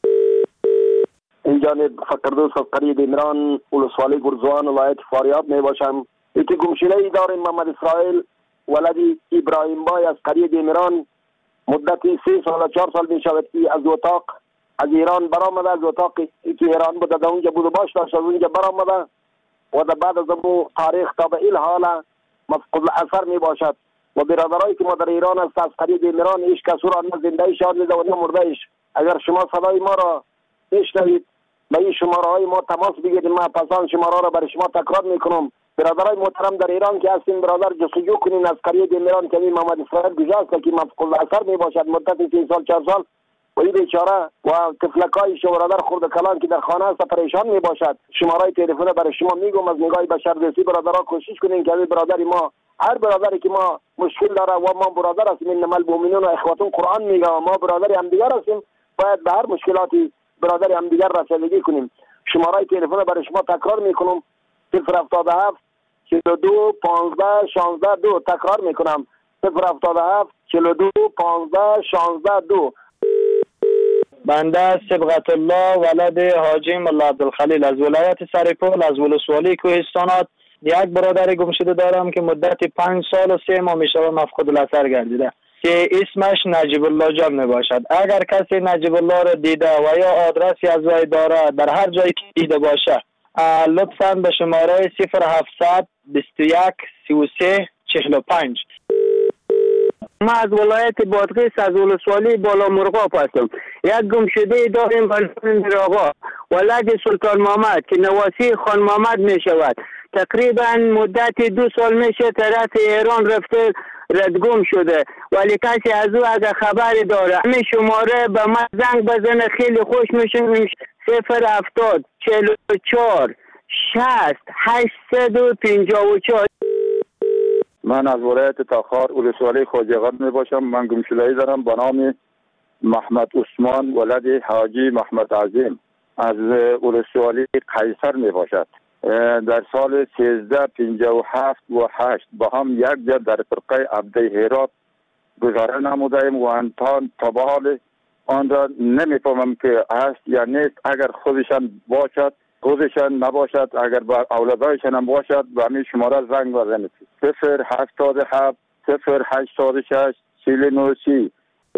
این جانب فقردوس از قریه دیمران ولسوالی گرزوان ولایت فاریاب می باشم. یکی گمشده ای داریم محمد اسرائیل ولدی ابراهیم بای از قریه دیمران. مدتی سه سال و چهار سال می شود که از اتاق از ایران برآمده. از اتاقی که ایران بوده در اونجا بود و باش داشت از اونجا برآمده و در بعد از اون تاریخ تا به این حال مفقود الاثر می باشد. و برادرایی که ما در ایران است از قریه دیمران هیچ کس او را نه زنده شاد دیده و نه مرده ایش. اگر شما صدای ما را بشنوید به این شماره های ما تماس بگیرید. ما پسان شماره را برای شما تکرار میکنم. برادرای محترم در ایران که هستین برادر جستجو کنین از قریه دیمران که این محمد اسرائیل گذاشت که مفقود الاثر می باشد مدت سه سال چهار سال و این بیچاره و طفلکای شو برادر خرد کلان که در خانه است پریشان می باشد. شماره تلفن برای شما میگم از نگاه بشردوستی برادرها کوشش کنین که برادری ما هر برادری که ما مشکل داره و ما برادر هستیم انما المؤمنون و اخوتون قرآن میگه و ما برادری هم دیگر هستیم باید به هر مشکلاتی برادری هم دیگر رسیدگی کنیم. شماره تلفن برای شما تکرار میکنم صفر هفتاد و هفت چهل و دو پانزده شانزده دو. تکرار میکنم صفر هفتاد و هفت چهل و دو پانزده شانزده دو. بنده صبغت الله ولد حاجی ملا عبدالخلیل از ولایت سرپل از ولسوالی کوهستانات. یک برادر گمشده دارم که مدت پنج سال و سه ماه میشه مفقود الاثر گردیده که اسمش نجیب الله جان می باشد. اگر کسی نجیب الله را دیده و یا آدرسی از وی داره در هر جایی که دیده باشه لطفاً به شماره صفر هفتصد بیست و یک سی و سه چهل و پنج. ما از ولایت بادغیس از ولسوالی بالا مرغاب هستم. یک گمشده داریم بلند آقا ولد سلطان محمد که نواسی خان محمد می شود. تقریبا مدت دو سال میشه طرف ایران رفته ردگم شده ولی کسی از او اگر خبری داره همین شماره به من زنگ بزنه خیلی خوش میشه. صفر هفتاد چهل و چهار شصت هشتصد و پنجاه و چهار. من از ولایت تاخار ولسوالی خواجه‌غر می باشم. من گمشده‌ای دارم به نام محمد عثمان ولد حاجی محمد عظیم از ولسوالی قیصر می باشد. در سال سیزده پنجاه و هفت و هشت با هم یک جا در فرقه عبده هرات گذاره نمودیم و انتان تا به حال آن را نمیفهمم که هست یا نیست. اگر خودشان باشد خودشان نباشد، اگر با اولادایشان هم باشد به همین شماره زنگ بزنید. صفر هفتاد و هفت صفر هشتاد و شش چهل و نه سی.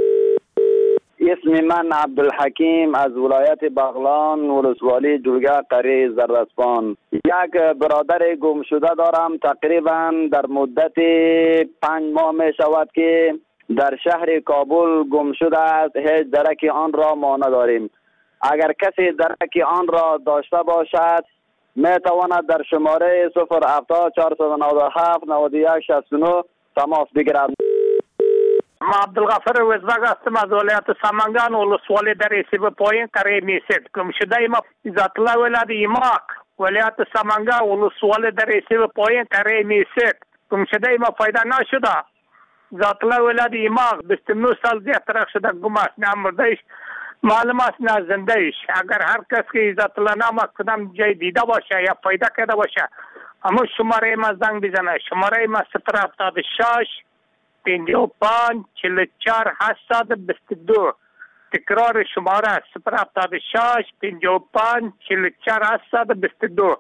اسم من عبدالحکیم از ولایت بغلان ولسوالی جلگه قریه زرسپان. یک برادر گم شده دارم. تقریبا در مدت پنج ماه می شود که در شهر کابل گم شده است. هیچ درک آن را ما نداریم. اگر کسی درک آن را داشته باشد می تواند در شماره صفر هفتاد چهارصد و نود و هفت نود و یک شصت و نه تماس بگیرد. ما عبدالغفر وزبگ هستم از ولایت سمنگان ولسوالی در اسیب پایین قریه میسید. گمشده ما ذات الله ولد ایماق ولایت سمنگان ولسوالی در اسیب پایین قریه میسید. گمشده ما پیدا نشده. ذات الله ولد ایماق بیست و نه سال دیگه ترک شده گم است. نه مردهش معلوم است نه زندهش. اگر هر کس که ذات الله نام کدام جای دیده باشه یا پیدا کرده باشه اما شماره ما زنگ بزنه. شماره ما صفر هفتاد و شش پنجاه و پنج چهل و چهار هشتصد و بیست و دو. تکرار شماره صفر هفتاد و شش پنجاه و پنج چهل و چهار هشتصد و بیست و دو.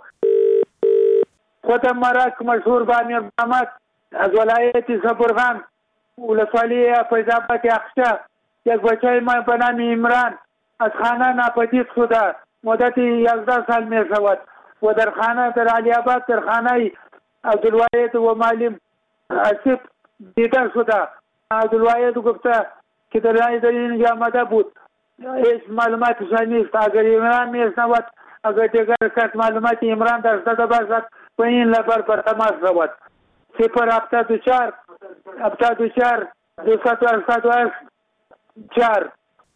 خودم مرک مشهور بانی محمد از ولایت زبرغان ولسوالی فیض‌آباد اخشا. یک بچه ما به نام عمران از خانه ناپدید شده مدت یازده سال می شود و در خانه در علی آباد در خانه عبدالواحد و معلم اسیب دیده شده. عبدالواحد گفته که در این آمده بود. هیچ معلوماتش نیست. اگر عمران می شود اگر دیگر کس معلومات عمران داشته باشد و این لبر بر تماس شود. صفر هفتاد و چهار هفتاد و چهار دویست و هشتاد و هشت چهار.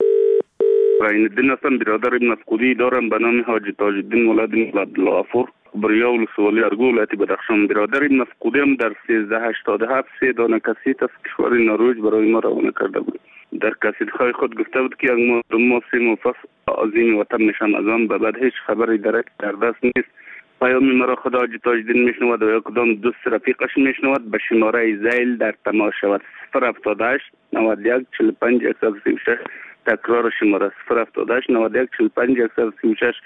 این الدین هستم، برادر ابن مفقودی دارم به نام حاجی تاج الدین ولد عبدالغفور بریا ولسوالی ارگو ولایت بدخشان. برادر ابن مفقودی هم در سیزده هشتاد و هفت سه دانه کسیت از کشور نروژ برای ما روانه کرده بود. در کسیت‌های خود گفته بود که یک ما سه مفصل عظیم وطن نشان از آن به بعد هیچ خبری درک در دست نیست. پیام مرا خدا حاجی تاج الدین میشنود و یا کدام دوست رفیقش میشنود به شماره زیل در تماس شود. صفر هفتاد و هشت نود و یک چهل و پنج صد و سی و شش. تکرار شماره صفر هفتاد و هشت نود و یک چهل و پنج صد و سی و شش.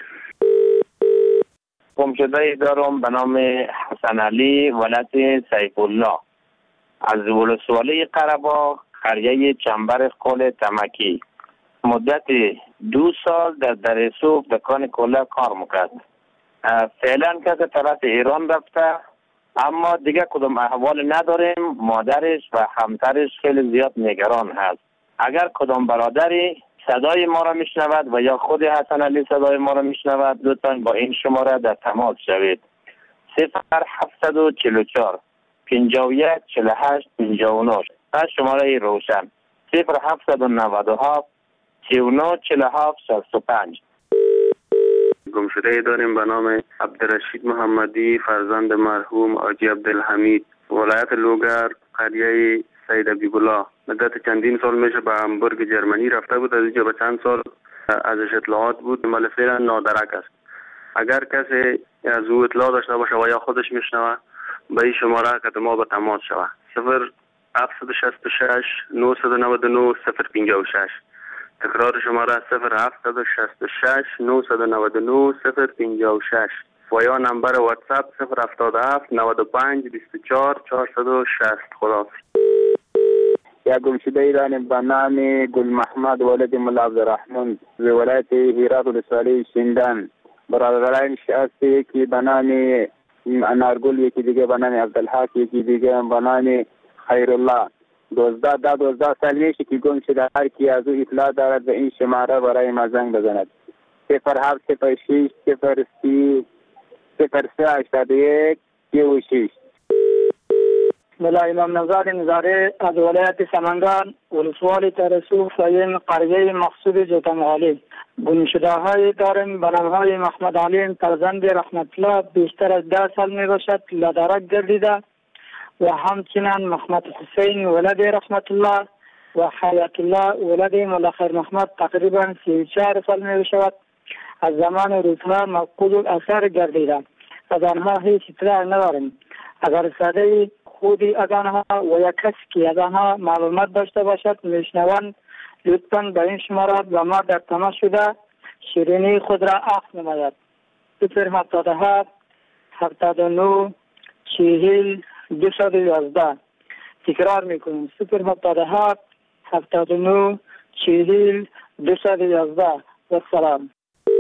گمشده دارم به نام حسن علی ولد سیف الله از ولسوالی قره‌باغ قریه چنبر قل تمکی. مدت دو سال در درسوف دکان کلا کار میکرد. فعلا که طرف ایران رفته اما دیگه کدام احوال نداریم. مادرش و همسرش خیلی زیاد نگران هست. اگر کدام برادری صدای ما را میشنود و یا خود حسن علی صدای ما را میشنود لطفاً با این شماره در تماس شوید. صفر هفتصد و چهل و چهار پنجاه و یک چهل و هشت پنجاه و نه و شماره روشن صفر هفتصد و نود و هفت سی و نه چهل و هفت شصت و پنج. گمشده داریم به نام عبدالرشید محمدی فرزند مرحوم حاجی عبدالحمید ولایت لوگر قریه سید ابی‌الله. مدت چندین سال میشه به همبورگ جرمنی رفته بود. از اینجا به چند سال ازش اطلاعات بود ولی فعلا نادرک است. اگر کسی از او اطلاع داشته باشه و یا خودش میشنوه به این شماره که ما به تماس شوه. صفر هفتصد و شصت و شش نهصد و نود و نه صفر پنجاه و شش. تکرار شماره صفر هفتصد و شصت و شش نهصد و نود و نه صفر پنجاه و شش و یا نمبر واتساپ صفر هفتاد و هفت نود و پنج بیست و چهار چهارصد و شصت. خداحافظ. یا گمشده ایران به نام گل محمد ولد ملا عبدالرحمن ز ولایت هرات ولسوالی شیندان. برادران هست، یکی به نام انارگل، یکی دیگه به نام عبدالحق، یکی دیگه به نام خیرالله. دوزده ده دوزده سال میشه که گم شده. هر کی از او اطلاع دارد به این شماره برای ما زنگ بزند. صفر هفت صفر شش صفر سی صفر سه هشتاد و یک سی و شش. ملا امام نزار نزاره از ولایت سمنگان ولسوالی ترسوف سیم قریه مقصود جوتمغالی. گمشده های داریم به نام های محمد علی فرزند رحمت الله بیشتر از ده سال می باشد لدرک گردیده و همچنین محمد حسین ولد رحمت الله و حیات الله ولد مولا خیر محمد تقریبا سی و چهار سال می شود. از زمان روزها مفقود الاثر گردیده. از آنها هیچ اطلاع نداریم. اگر صدای خودی از آنها و یک کسی که از آنها معلومات داشته باشد میشنوند لطفاً به این شماره با ما در تماس شده شیرینی خود را عفو نماید. صفر هفتاد و هفت هفتاد و نه چهل دویست و یازده. تکرار میکنیم صفر هفتاد و هفت هفتاد و نه چهل دویست و یازده. و سلام.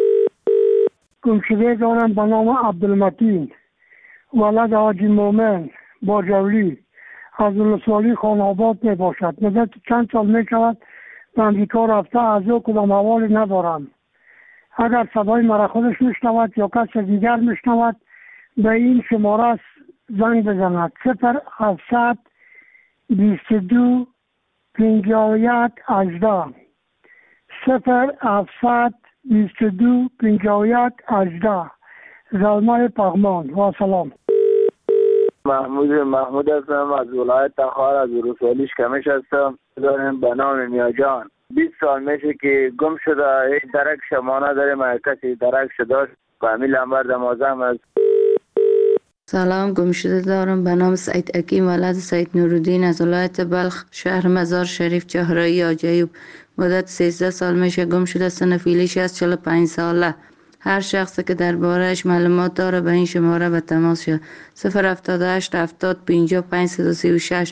گمشده دارم به نام عبدالمتین ولد حاجی مومن باجولی از ولسوالی خانآباد می باشد. مدت چند سال می شود به امریکا رفته، از او کدام حوالی ندارم. اگر صدای مرا خودش میشنود یا کس دیگر میشنود به این شماره زنگ بزند. صفر هفتصد بیست و دو پنجاه و یک هجده. صفر هفتصد بیست و دو پنجاه و یک هجده. زلمه پغمان. و سلام. محمود محمود هستم از ولایت تخار از ولسوالی شکمش هستم. دارم به نام میاجان. بیست سال میشه که گم شده. هیچ درک شما نداریم. هر کسی درک شده کامیل انبر دمازم است. سلام. گم شده دارم به نام سعید حکیم ولد سعید نورالدین از ولایت بلخ شهر مزار شریف چهارراه آجایب. مدت سیزده سال میشه گم شده. سن فعلیش از چهل و پنج ساله. هر شخصی که دربارهش معلومات داره به این شماره به تماس شد. صفر هفتاد و هشت هفتاد پنجاه پنج صد و سی و شش.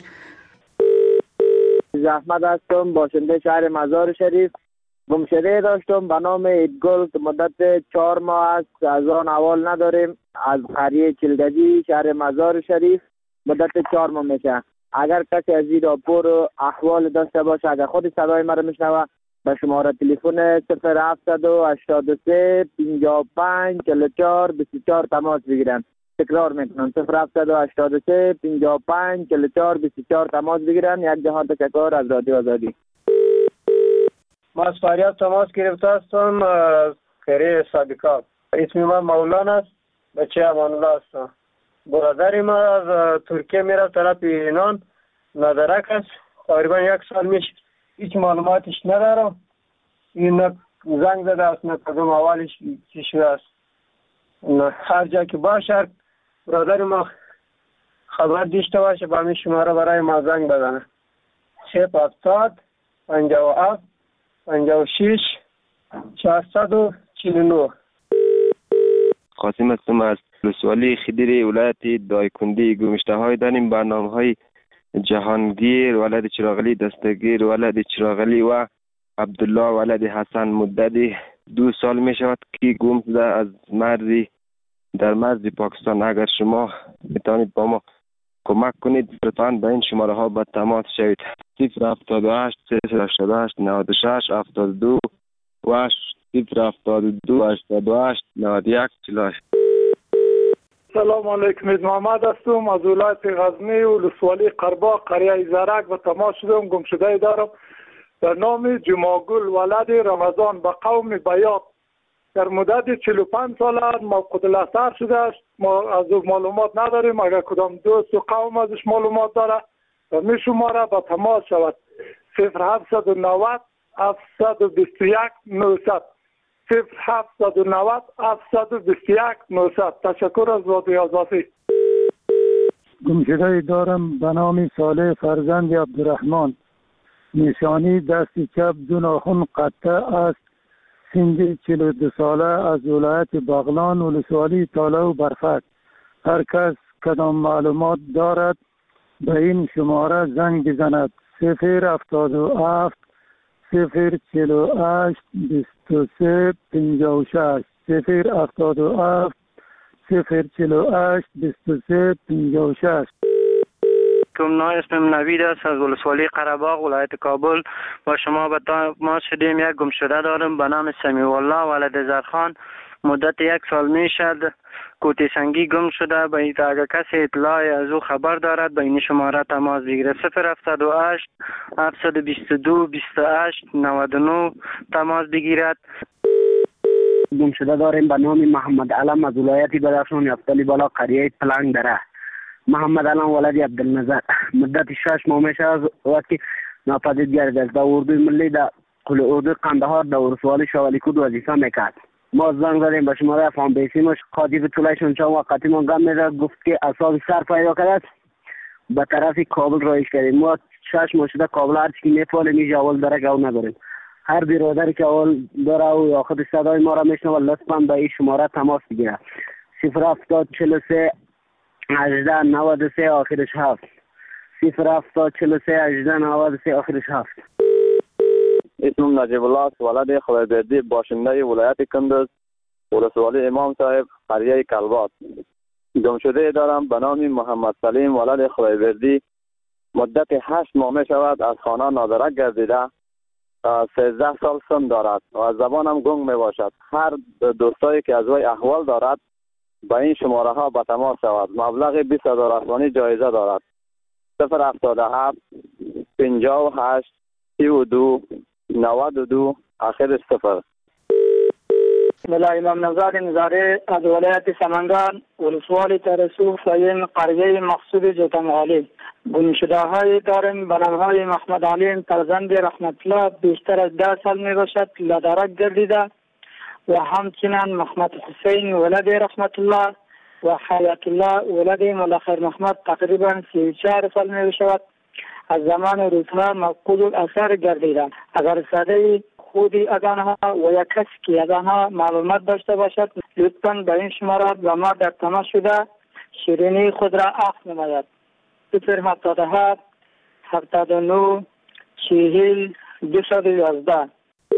احمد هستم باشنده شهر مزار شریف. گمشده داشتم به نام ایدگل که مدت چهار ماه است از آن احوال نداریم. از قریه چلگجی شهر مزار شریف مدت چهار ماه میشه. اگر کسی از این راپور احوال داشته باشه اگر خود صدای مرا میشنوه به شماره تلفن صفر هفتصد و هشتاد و سه پنجاه و پنج چهل و چهار بیست و چهار تماس بگیرن. تکرار میکنم صفر هفتصد و هشتاد و سه پنجاه و پنج چهل و چهار بیست و چهار تماس بگیرن. یک جهان تشکر از رادیو آزادی. ما از فریاد تماس گرفته هستم از کره صادقات. اسم من مولانا است. بچه امان الله هستم. برادر ما از ترکیه میره طرف ایران ندرک است. تقریبا یک سال میشه. هیچ معلوماتش ندارم. این نه زنگ زده است نه کدام اولش چی شده است. هر جا که باشه برادر ما خبر داشته باشه با همین شماره برای ما زنگ بزنه. صفر هفتاد پنجاه و هفت پنجاه و شش چهارصد و چهل و نه. قاسم هستم از ولسوالی خدیری ولایت دایکندی. گمشته های داریم برنامه های جهانگیر ولد چراغلی دستگیر ولد چراغلی و عبدالله ولد حسن. مدت دو سال می شود که گم شده از مرزی در مرز پاکستان. اگر شما میتونید با ما کمک کنید لطفاً به این شماره ها با تماس شوید. صفر هفتاد و هشت صفر هشتاد و هشت نود و شش هفتاد و دو و صفر هفتاد و دو هشتاد و هشت نود و یک چهل و هشت. سلام علیکم. محمد هستم از ولایت غزنی و ولسوالی قرباق قریه زرک و تماس شدم. گم شده دارم به نام جماگل ولد رمضان به قوم بیات. در مدت چهل و پنج سال موقوت الاثر شده است. ما از او معلومات نداریم. اگر کدام دوست و قوم ازش معلومات داره و می شماره به تماس شود. صفر هفتصد و نود هفتصد و بیست و یک نهصد. صفر هفتصد و نود هفتصد و بیست و یک نهصد. تشکر از رادیو آزادی. گمشده دارم به نام صالح فرزند عبدالرحمن. نشانی دست چپ دو ناخن قطع است. سن چهل و دو ساله از ولایت بغلان ولسوالی تاله و برفک. هر کس کدام معلومات دارد به این شماره زنگ بزند. صفر هفتاد و هفت صفر چهل و هشت بیست و سه پنجاه و شش. صفر هفتاد و هفت صفر چهل و هشت بیست و سه پنجاه و شش. کم نای اسمم نوید است از ولسوالی قره‌باغ ولایت کابل. با شما به تماس شدیم. یک گم شده دارم به نام سمیع الله ولد زرخان. مدت یک سال می شد کوتی سنگی گم شده. به اگر کسی اطلاع از او خبر دارد به این شماره تماس بگیره. صفر هفتصد و هشت هفتصد و بیست و دو بیست و هشت نود و نه تماس بگیرد. گم شده داریم به نام محمد علم از ولایت بدخشان یفتلی بالا قریه پلنگ دره. محمد علام ولدی عبدالنظر مدت شش ماه میشه از وقتی ناپدید گردید در اردوی ملی در کل اردوی قندهار در ولسوالی شاولیکود وظیفه میکرد. ما زنگ زدیم به شماره فام بیسیمش قاطی طولشون چند وقتی من گم میده گفت که اصاب سر پیدا کرد به طرف کابل رایش کردیم. ما شش ماه شده کابل هر چی میفعله میشه اول درک او نداریم. هر برادری که اول داره او یا خود صدای ما را میشنوه لطفا به این شماره تماس بگیره. صفر هفتاد چهل و سه هجده نود و سه آخرش هفت. صفر هفتاد چهل و سه هجده نود و سه آخرش هفت. اسمم نجیب الله است، ولد خدایبردی، باشنده ولایت کندز، ولسوالی امام صاحب، قریه کلبات. گمشده دارم به نام محمد سلیم ولد خدایبردی. مدت هشت ماه می شود از خانه نادرک گردیده. سیزده سال سن دارد و از زبانم گنگ می باشد. هر دوستایی که از وی احوال دارد به این شماره ها به تماس شود. مبلغ بیست هزار افغانی جایزه دارد. صفر هفتاد و هفت پنجاه و هشت سی و دو نود و دو آخر صفر. ملا امام نزار نزاره از ولایت سمنگان ولسوالی ترسو فایم قریه مقصود جوتمغالی. گمشده های داریم به نام های محمد علیم فرزند رحمت الله بیشتر از ده سال می باشد لدرک گردیده و همچنین محمد حسین ولد رحمت الله و حیات الله ولد ملا خیر محمد تقریبا سی و چهار سال می باشد از زمان روزها مفقود الاثر گردیده. اگر صدای خودی از آنها و یک کسی که از آنها معلومات داشته باشد لطفاً به این شماره به ما در تماس شده شیرینی خود را اخذ نماید. صفر هفتاد و هفت هفتاد و نه چهل دویست و یازده.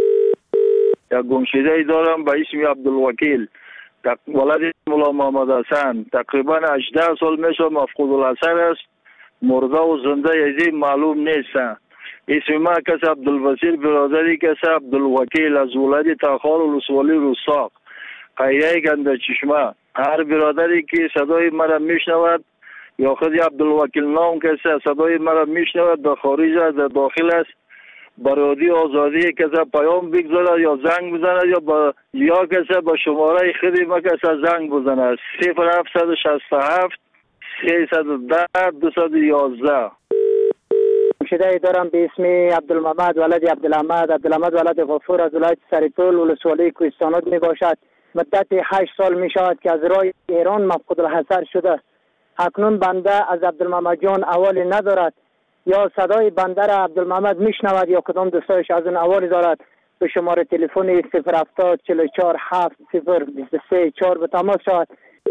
یک گمشده ای دارم به اسم عبدالوکیل ولد مولا محمد حسن، تقریبا هجده سال میشه مفقود الاثر است. مرده و زنده یزی معلوم نیست. اسم ما کس عبدالوسیل برادری کس عبدالوکیل از ولد تاخار ولسوالی روساق قریه گنده چشمه. هر برادری که صدای مرا میشنود یا خود عبدالوکیل نام کسی صدای مرا میشنود در خارج از داخل است برادی آزادی کسی پیام بگذارد یا زنگ بزند یا با یا کسی با شماره خودی ما کسی زنگ بزند. صفر هفتصد و شصت و هفت سیصد و ده دویست و یازده. گمشده دارم به اسم عبدالمحمد ولد عبدالحمد عبدالحمد ولد غفور از ولایت سرپل ولسوالی کوهستانات می باشد. مدت هشت سال می شود که از راه ایران مفقود الحضر شده. اکنون بنده از عبدالمحمد جان اوالی ندارد یا صدای بنده را عبدالمحمد میشنود یا کدام دوستایش از اون اوالی دارد. به شماره تلفن صفر هفتاد چهل و چهار هفت صفر بیست و سه چهار به تماس شود.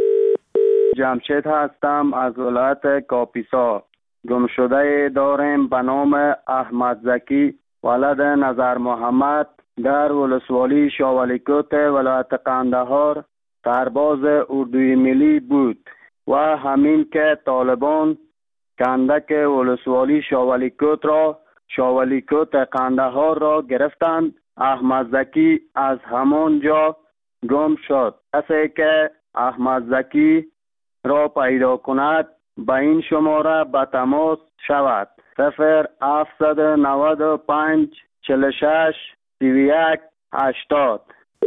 جمشید هستم از ولایت کاپیسا. گمشده داریم به نام احمد زکی ولد نظر محمد در ولسوالی شاولیکوت ولایت قندهار سرباز اردوی ملی بود و همین که طالبان کندک ولسوالی شاولیکوت را شاولیکوت قندهار را گرفتند. احمد زکی از همان جا گم شد. کسی که احمد زکی را پیدا کند به این شماره به تماس شود. صفر هفتصد و نود و پنج چهل و شش سی و یک هشتاد.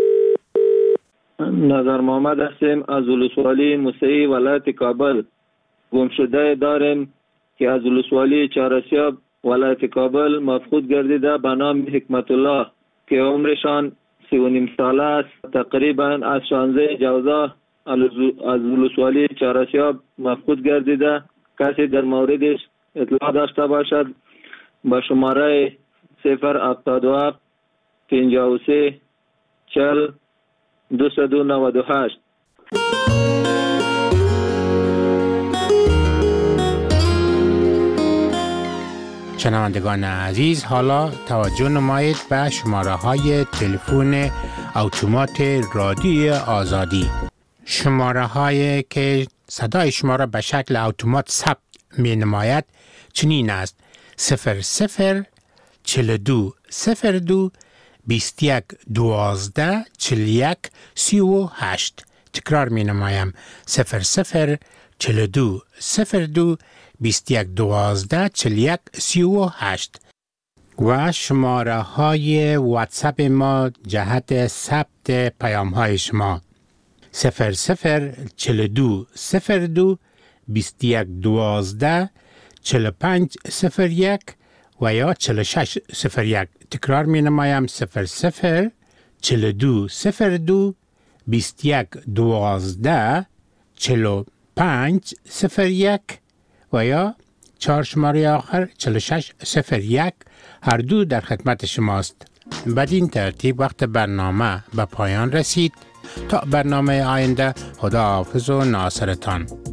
نظر محمد هستیم از ولسوالی موسعی ولایت کابل. گمشده داریم که از ولسوالی چهارسیاب ولایت کابل مفقود گردیده به نام حکمت الله که عمرشان سی و نیم ساله است. تقریبا از شانزده جوزا از ولسوالی چهارسیاب مفقود گردیده. کسی در موردش اطلاع داشته باشد با شماره صفر هفتاد و هفت پنجاه و سه چهل دویست و نود و هشت. شنوندگان عزیز، حالا توجه نمایید به شماره های تلفن اتومات رادیو آزادی. شماره هایی که صدای شما را به شکل اتومات ثبت می نماید چنین است: صفر صفر چهل و دو صفر دو بیست و یک دوازده چهل و یک سی و هشت. تکرار می نمایم: صفر صفر چهل و دو صفر دو بیست و یک دوازده چهل و یک سی و هشت. و شماره های واتساپ ما جهت ثبت پیام های شما: صفر صفر چهل و دو صفر دو بیست و یک دوازده چهل و پنج صفر یک و یا چهل و شش صفر یک. تکرار می نمایم صفر صفر چهل و دو صفر دو بیست و یک دوازده چهل و پنج صفر یک و یا چهار شماره آخر چهل و شش صفر یک. هر دو در خدمت شماست. بدین ترتیب وقت برنامه به پایان رسید. تا برنامه آینده خدا حافظ و ناصرتان.